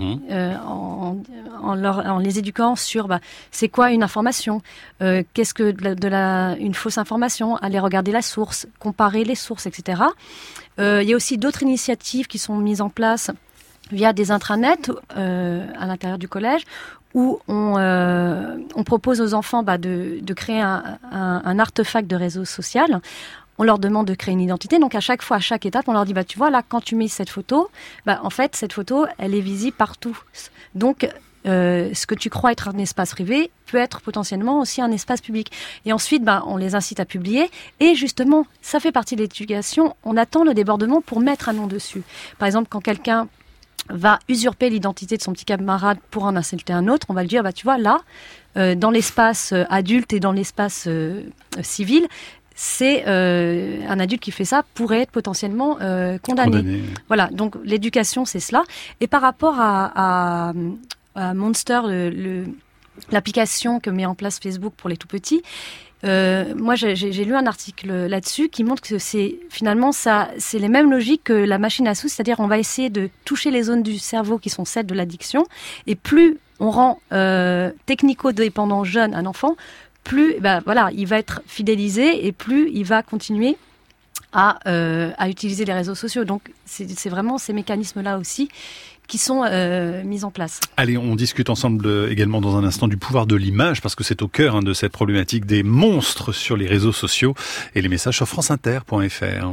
Speaker 5: en les éduquant sur c'est quoi une information, qu'est-ce que une fausse information, aller regarder la source, comparer les sources, etc. Il y a aussi d'autres initiatives qui sont mises en place via des intranets à l'intérieur du collège, où on propose aux enfants de créer un artefact de réseau social. On leur demande de créer une identité. Donc à chaque fois, à chaque étape, on leur dit tu vois là, quand tu mets cette photo, en fait cette photo, elle est visible partout. Donc ce que tu crois être un espace privé peut être potentiellement aussi un espace public. Et ensuite, on les incite à publier. Et justement, ça fait partie de l'éducation. On attend le débordement pour mettre un nom dessus. Par exemple, quand quelqu'un va usurper l'identité de son petit camarade pour en insulter un autre, on va lui dire, tu vois, là, dans l'espace adulte et dans l'espace civil, c'est un adulte qui fait ça pourrait être potentiellement condamné. Voilà, donc l'éducation, c'est cela. Et par rapport à Monster, l'application que met en place Facebook pour les tout-petits, moi, j'ai lu un article là-dessus qui montre que c'est les mêmes logiques que la machine à sous, c'est-à-dire on va essayer de toucher les zones du cerveau qui sont celles de l'addiction, et plus on rend technico-dépendant jeune un enfant, plus il va être fidélisé et plus il va continuer à utiliser les réseaux sociaux. Donc c'est vraiment ces mécanismes-là aussi qui sont mises en place.
Speaker 3: Allez, on discute ensemble également dans un instant du pouvoir de l'image, parce que c'est au cœur de cette problématique des monstres sur les réseaux sociaux, et les messages sur franceinter.fr.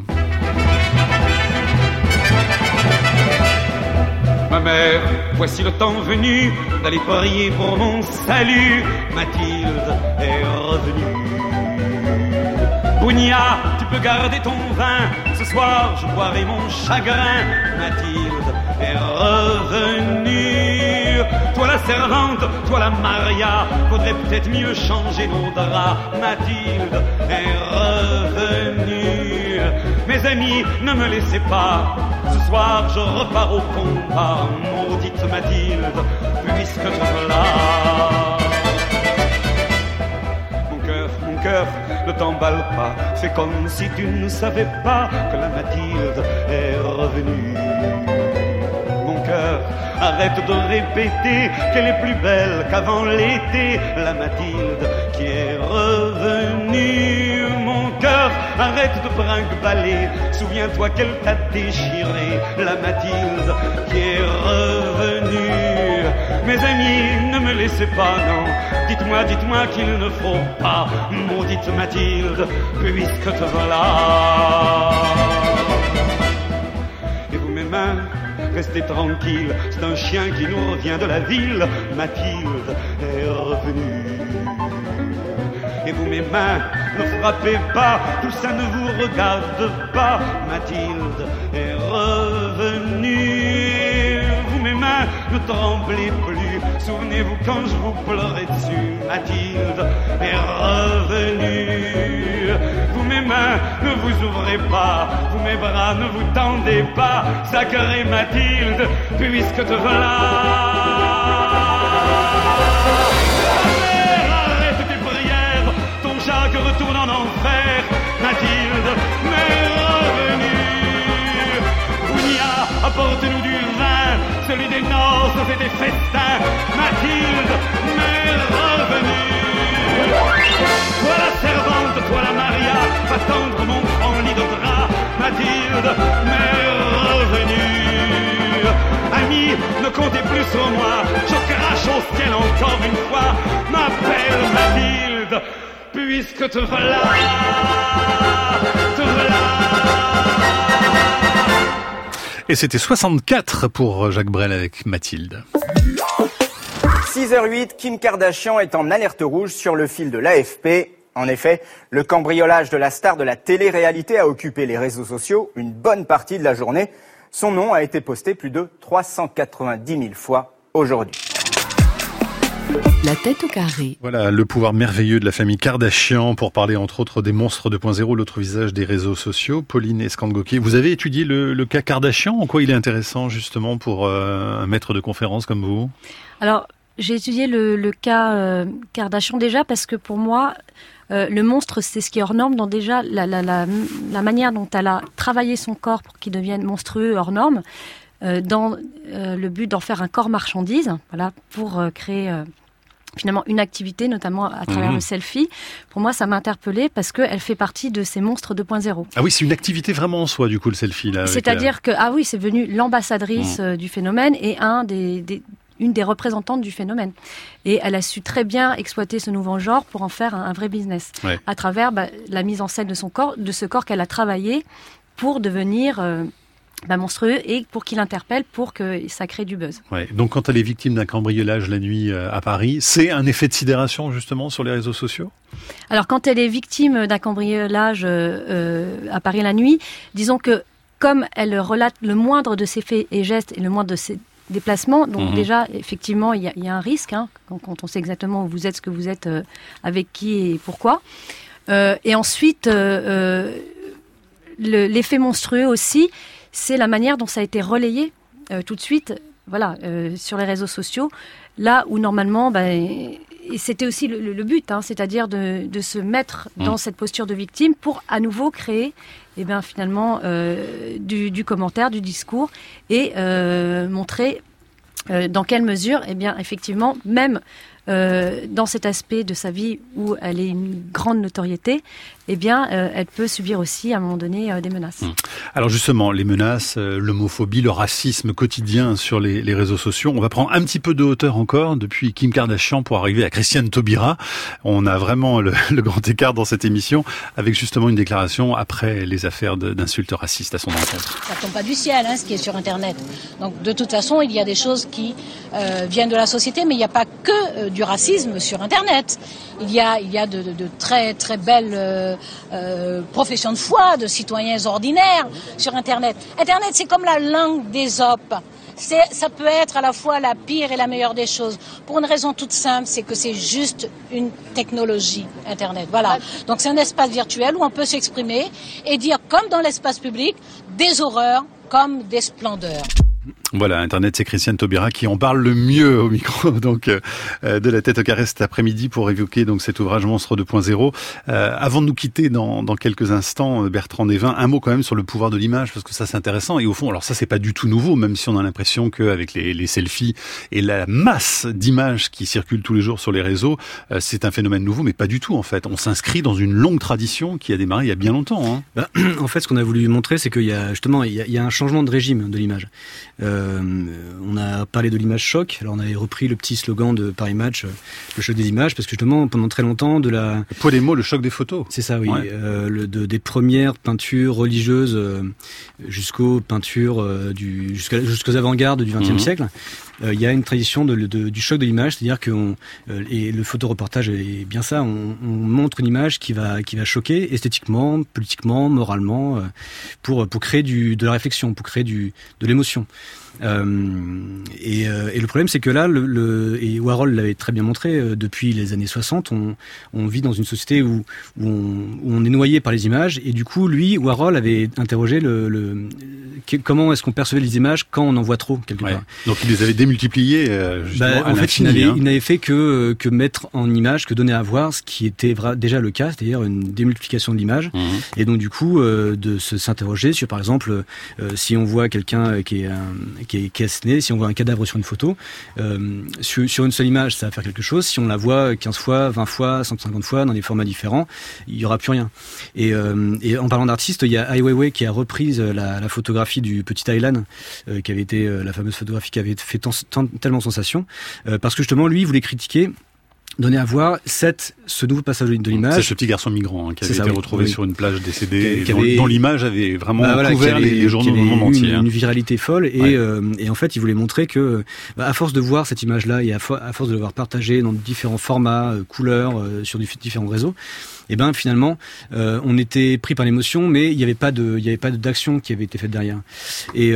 Speaker 16: Ma mère, voici le temps venu d'aller prier pour mon salut. Mathilde est revenue. Bounia, tu peux garder ton vin. Ce soir, je boirai mon chagrin. Mathilde est revenue. Toi la servante, toi la Maria, faudrait peut-être mieux changer nos draps. Mathilde est revenue. Mes amis, ne me laissez pas. Ce soir, je repars au combat. Maudite Mathilde, puisque te voilà. Mon cœur, ne t'emballe pas. C'est comme si tu ne savais pas que la Mathilde est revenue. Mon cœur, arrête de répéter qu'elle est plus belle qu'avant l'été. La Mathilde qui est revenue. Mon cœur, arrête de brinque-baller. Souviens-toi qu'elle t'a déchiré. La Mathilde qui est revenue. Mes amis, ne me laissez pas, non. Dites-moi qu'il ne faut pas. Maudite Mathilde, puisque te voilà. Et vous, mes mains, restez tranquilles. C'est un chien qui nous revient de la ville. Mathilde est revenue. Et vous, mes mains, ne frappez pas, tout ça ne vous regarde pas. Mathilde est revenue. Vous, mes mains, ne tremblez plus. Souvenez-vous quand je vous pleurais dessus. Mathilde est revenue. Vous, mes mains, ne vous ouvrez pas. Vous, mes bras, ne vous tendez pas. Sacrée Mathilde, puisque te voilà. Jacques retourne en enfer. Mathilde m'est revenue. Bounia, apporte-nous du vin, celui des noces et des festins. Mathilde m'est revenue. Toi la servante, toi la Maria, va tendre mon franc lit de drap. Mathilde m'est revenue. Amis, ne comptez plus sur moi, je crache au ciel encore une fois. M'appelle Mathilde, puisque te voilà, te voilà.
Speaker 3: Et c'était 64 pour Jacques Brel avec Mathilde.
Speaker 17: 6h08, Kim Kardashian est en alerte rouge sur le fil de l'AFP. En effet, le cambriolage de la star de la télé-réalité a occupé les réseaux sociaux une bonne partie de la journée. Son nom a été posté plus de 390 000 fois aujourd'hui.
Speaker 2: La tête au carré.
Speaker 3: Voilà, le pouvoir merveilleux de la famille Kardashian pour parler entre autres des monstres 2.0, l'autre visage des réseaux sociaux. Pauline Escandgoki, vous avez étudié le cas Kardashian. En quoi il est intéressant justement pour un maître de conférence comme vous ?
Speaker 5: Alors, j'ai étudié le cas Kardashian déjà parce que pour moi, le monstre, c'est ce qui est hors norme dans déjà la manière dont elle a travaillé son corps pour qu'il devienne monstrueux, hors norme, dans le but d'en faire un corps marchandise, voilà, pour créer finalement une activité, notamment à travers le selfie. Pour moi, ça m'a interpellée parce qu'elle fait partie de ces monstres 2.0.
Speaker 3: Ah oui, c'est une activité vraiment en soi, du coup, le selfie. Là,
Speaker 5: c'est-à-dire que, ah oui, c'est devenu l'ambassadrice du phénomène et une des représentantes du phénomène. Et elle a su très bien exploiter ce nouveau genre pour en faire un vrai business. Ouais. À travers la mise en scène de son corps, de ce corps qu'elle a travaillé pour devenir monstrueux et pour qu'il interpelle, pour que ça crée du buzz. Ouais.
Speaker 3: Donc quand elle est victime d'un cambriolage la nuit à Paris, c'est un effet de sidération justement sur les réseaux sociaux ?
Speaker 5: Alors quand elle est victime d'un cambriolage à Paris la nuit, disons que comme elle relate le moindre de ses faits et gestes et le moindre de ses déplacements, donc déjà effectivement il y a un risque quand on sait exactement où vous êtes, ce que vous êtes, avec qui et pourquoi. Et ensuite l'effet monstrueux aussi, c'est la manière dont ça a été relayé tout de suite, sur les réseaux sociaux, là où normalement, et c'était aussi le but, c'est-à-dire de se mettre dans cette posture de victime pour à nouveau créer, finalement, du commentaire, du discours et montrer dans quelle mesure, effectivement, même dans cet aspect de sa vie où elle est une grande notoriété, eh bien, elle peut subir aussi à un moment donné des menaces.
Speaker 3: Alors justement, les menaces, l'homophobie, le racisme quotidien sur les réseaux sociaux. On va prendre un petit peu de hauteur encore depuis Kim Kardashian pour arriver à Christiane Taubira. On a vraiment le grand écart dans cette émission avec justement une déclaration après les affaires d'insultes racistes à son encontre.
Speaker 18: Ça tombe pas du ciel, ce qui est sur Internet. Donc de toute façon, il y a des choses qui viennent de la société, mais il n'y a pas que du racisme sur Internet. Il y a de très très belles professions de foi, de citoyens ordinaires sur Internet. Internet, c'est comme la langue d'Ésope. Ça peut être à la fois la pire et la meilleure des choses. Pour une raison toute simple, c'est que c'est juste une technologie, Internet. Voilà. Donc c'est un espace virtuel où on peut s'exprimer et dire, comme dans l'espace public, des horreurs comme des splendeurs.
Speaker 3: Voilà, Internet, c'est Christiane Taubira qui en parle le mieux au micro donc de la tête au carré cet après-midi pour évoquer donc cet ouvrage Monstre 2.0. Avant de nous quitter dans quelques instants, Bertrand Devin, un mot quand même sur le pouvoir de l'image parce que ça c'est intéressant et au fond, alors ça c'est pas du tout nouveau, même si on a l'impression qu'avec les selfies et la masse d'images qui circulent tous les jours sur les réseaux, c'est un phénomène nouveau, mais pas du tout en fait. On s'inscrit dans une longue tradition qui a démarré il y a bien longtemps.
Speaker 6: En fait, ce qu'on a voulu montrer, c'est qu'il y a justement il y a un changement de régime de l'image. On a parlé de l'image choc. Alors on avait repris le petit slogan de Paris Match, le choc des images, parce que justement pendant très longtemps le
Speaker 3: poids des mots, le choc des photos.
Speaker 6: C'est ça, oui. Ouais. Des premières peintures religieuses jusqu'aux peintures jusqu'aux avant-gardes du XXe siècle. Il y a une tradition du choc de l'image, c'est-à-dire que et le photoreportage est bien ça. On montre une image qui va choquer esthétiquement, politiquement, moralement, pour créer de la réflexion, pour créer de l'émotion. Et le problème, c'est que là, et Warhol l'avait très bien montré, depuis les années 60, on vit dans une société où on est noyé par les images, et du coup, Warhol avait interrogé comment est-ce qu'on percevait les images quand on en voit trop, quelque part.
Speaker 3: Donc il les avait démultipliées, justement,
Speaker 6: en fait, il n'avait fait que mettre en image, que donner à voir ce qui était déjà le cas, c'est-à-dire une démultiplication de l'image, et donc du coup, de s'interroger sur, par exemple, si on voit quelqu'un qui est assassiné, si on voit un cadavre sur une photo, sur une seule image, ça va faire quelque chose. Si on la voit 15 fois, 20 fois, 150 fois, dans des formats différents, il n'y aura plus rien. Et en parlant d'artistes, il y a Ai Weiwei qui a repris la photographie du petit Thailand, qui avait été la fameuse photographie qui avait fait tellement sensation, parce que justement, lui, il voulait critiquer, donner à voir ce nouveau passage de l'image.
Speaker 3: C'est ce petit garçon migrant qui avait été retrouvé sur une plage décédée, dont l'image avait vraiment couvert les journaux du monde entier.
Speaker 6: Une viralité folle, et en fait, il voulait montrer que, à force de voir cette image-là, et à force de l'avoir partagée dans différents formats, couleurs, sur différents réseaux, et finalement, on était pris par l'émotion, mais il n'y avait pas d'action qui avait été faite derrière. Et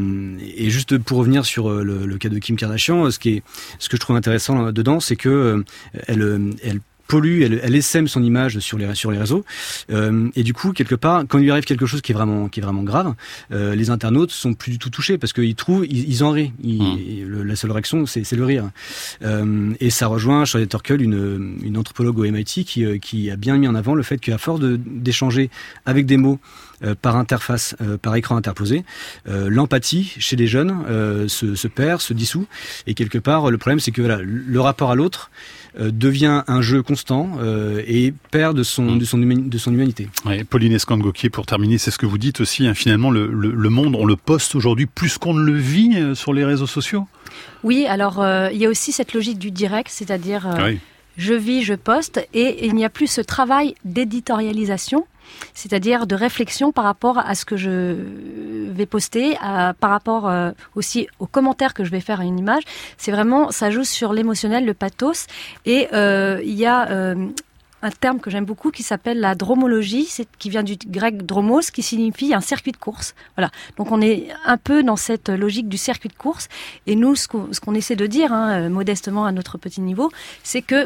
Speaker 6: juste pour revenir sur le cas de Kim Kardashian, ce que je trouve intéressant dedans, c'est que elle pollue, elle essaime son image sur les réseaux, et du coup, quelque part, quand il lui arrive quelque chose qui est vraiment grave, les internautes sont plus du tout touchés parce qu'ils en rient. La seule réaction, c'est le rire. Et ça rejoint Charlotte Turkle, une anthropologue au MIT, qui a bien mis en avant le fait qu'à force d'échanger avec des mots par interface, par écran interposé, l'empathie chez les jeunes se perd, se dissout, et quelque part, le problème, c'est que le rapport à l'autre devient un jeu constant et perd de son humanité.
Speaker 3: Ouais, Pauline Escande-Gauquier, pour terminer, c'est ce que vous dites aussi, finalement, le monde, on le poste aujourd'hui plus qu'on ne le vit sur les réseaux sociaux.
Speaker 5: Oui, alors il y a aussi cette logique du direct, c'est-à-dire je vis, je poste, et il n'y a plus ce travail d'éditorialisation, c'est-à-dire de réflexion par rapport à ce que je vais poster, par rapport aussi aux commentaires que je vais faire à une image. C'est vraiment, ça joue sur l'émotionnel, le pathos, et il y a un terme que j'aime beaucoup qui s'appelle la dromologie, qui vient du grec dromos, qui signifie un circuit de course. Voilà. Donc on est un peu dans cette logique du circuit de course. Et nous, ce qu'on essaie de dire, modestement à notre petit niveau, c'est que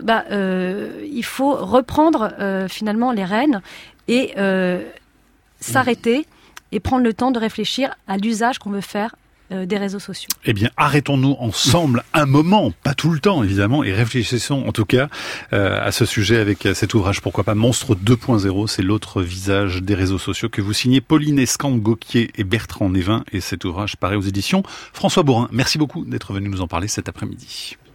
Speaker 5: il faut reprendre finalement les rênes et s'arrêter et prendre le temps de réfléchir à l'usage qu'on veut faire des réseaux sociaux.
Speaker 3: Eh bien, arrêtons-nous ensemble un moment, pas tout le temps évidemment, et réfléchissons en tout cas à ce sujet avec cet ouvrage, pourquoi pas, Monstre 2.0, c'est l'autre visage des réseaux sociaux que vous signez Pauline Escande-Gauquier et Bertrand Devin, et cet ouvrage paraît aux éditions François Bourin. Merci beaucoup d'être venu nous en parler cet après-midi.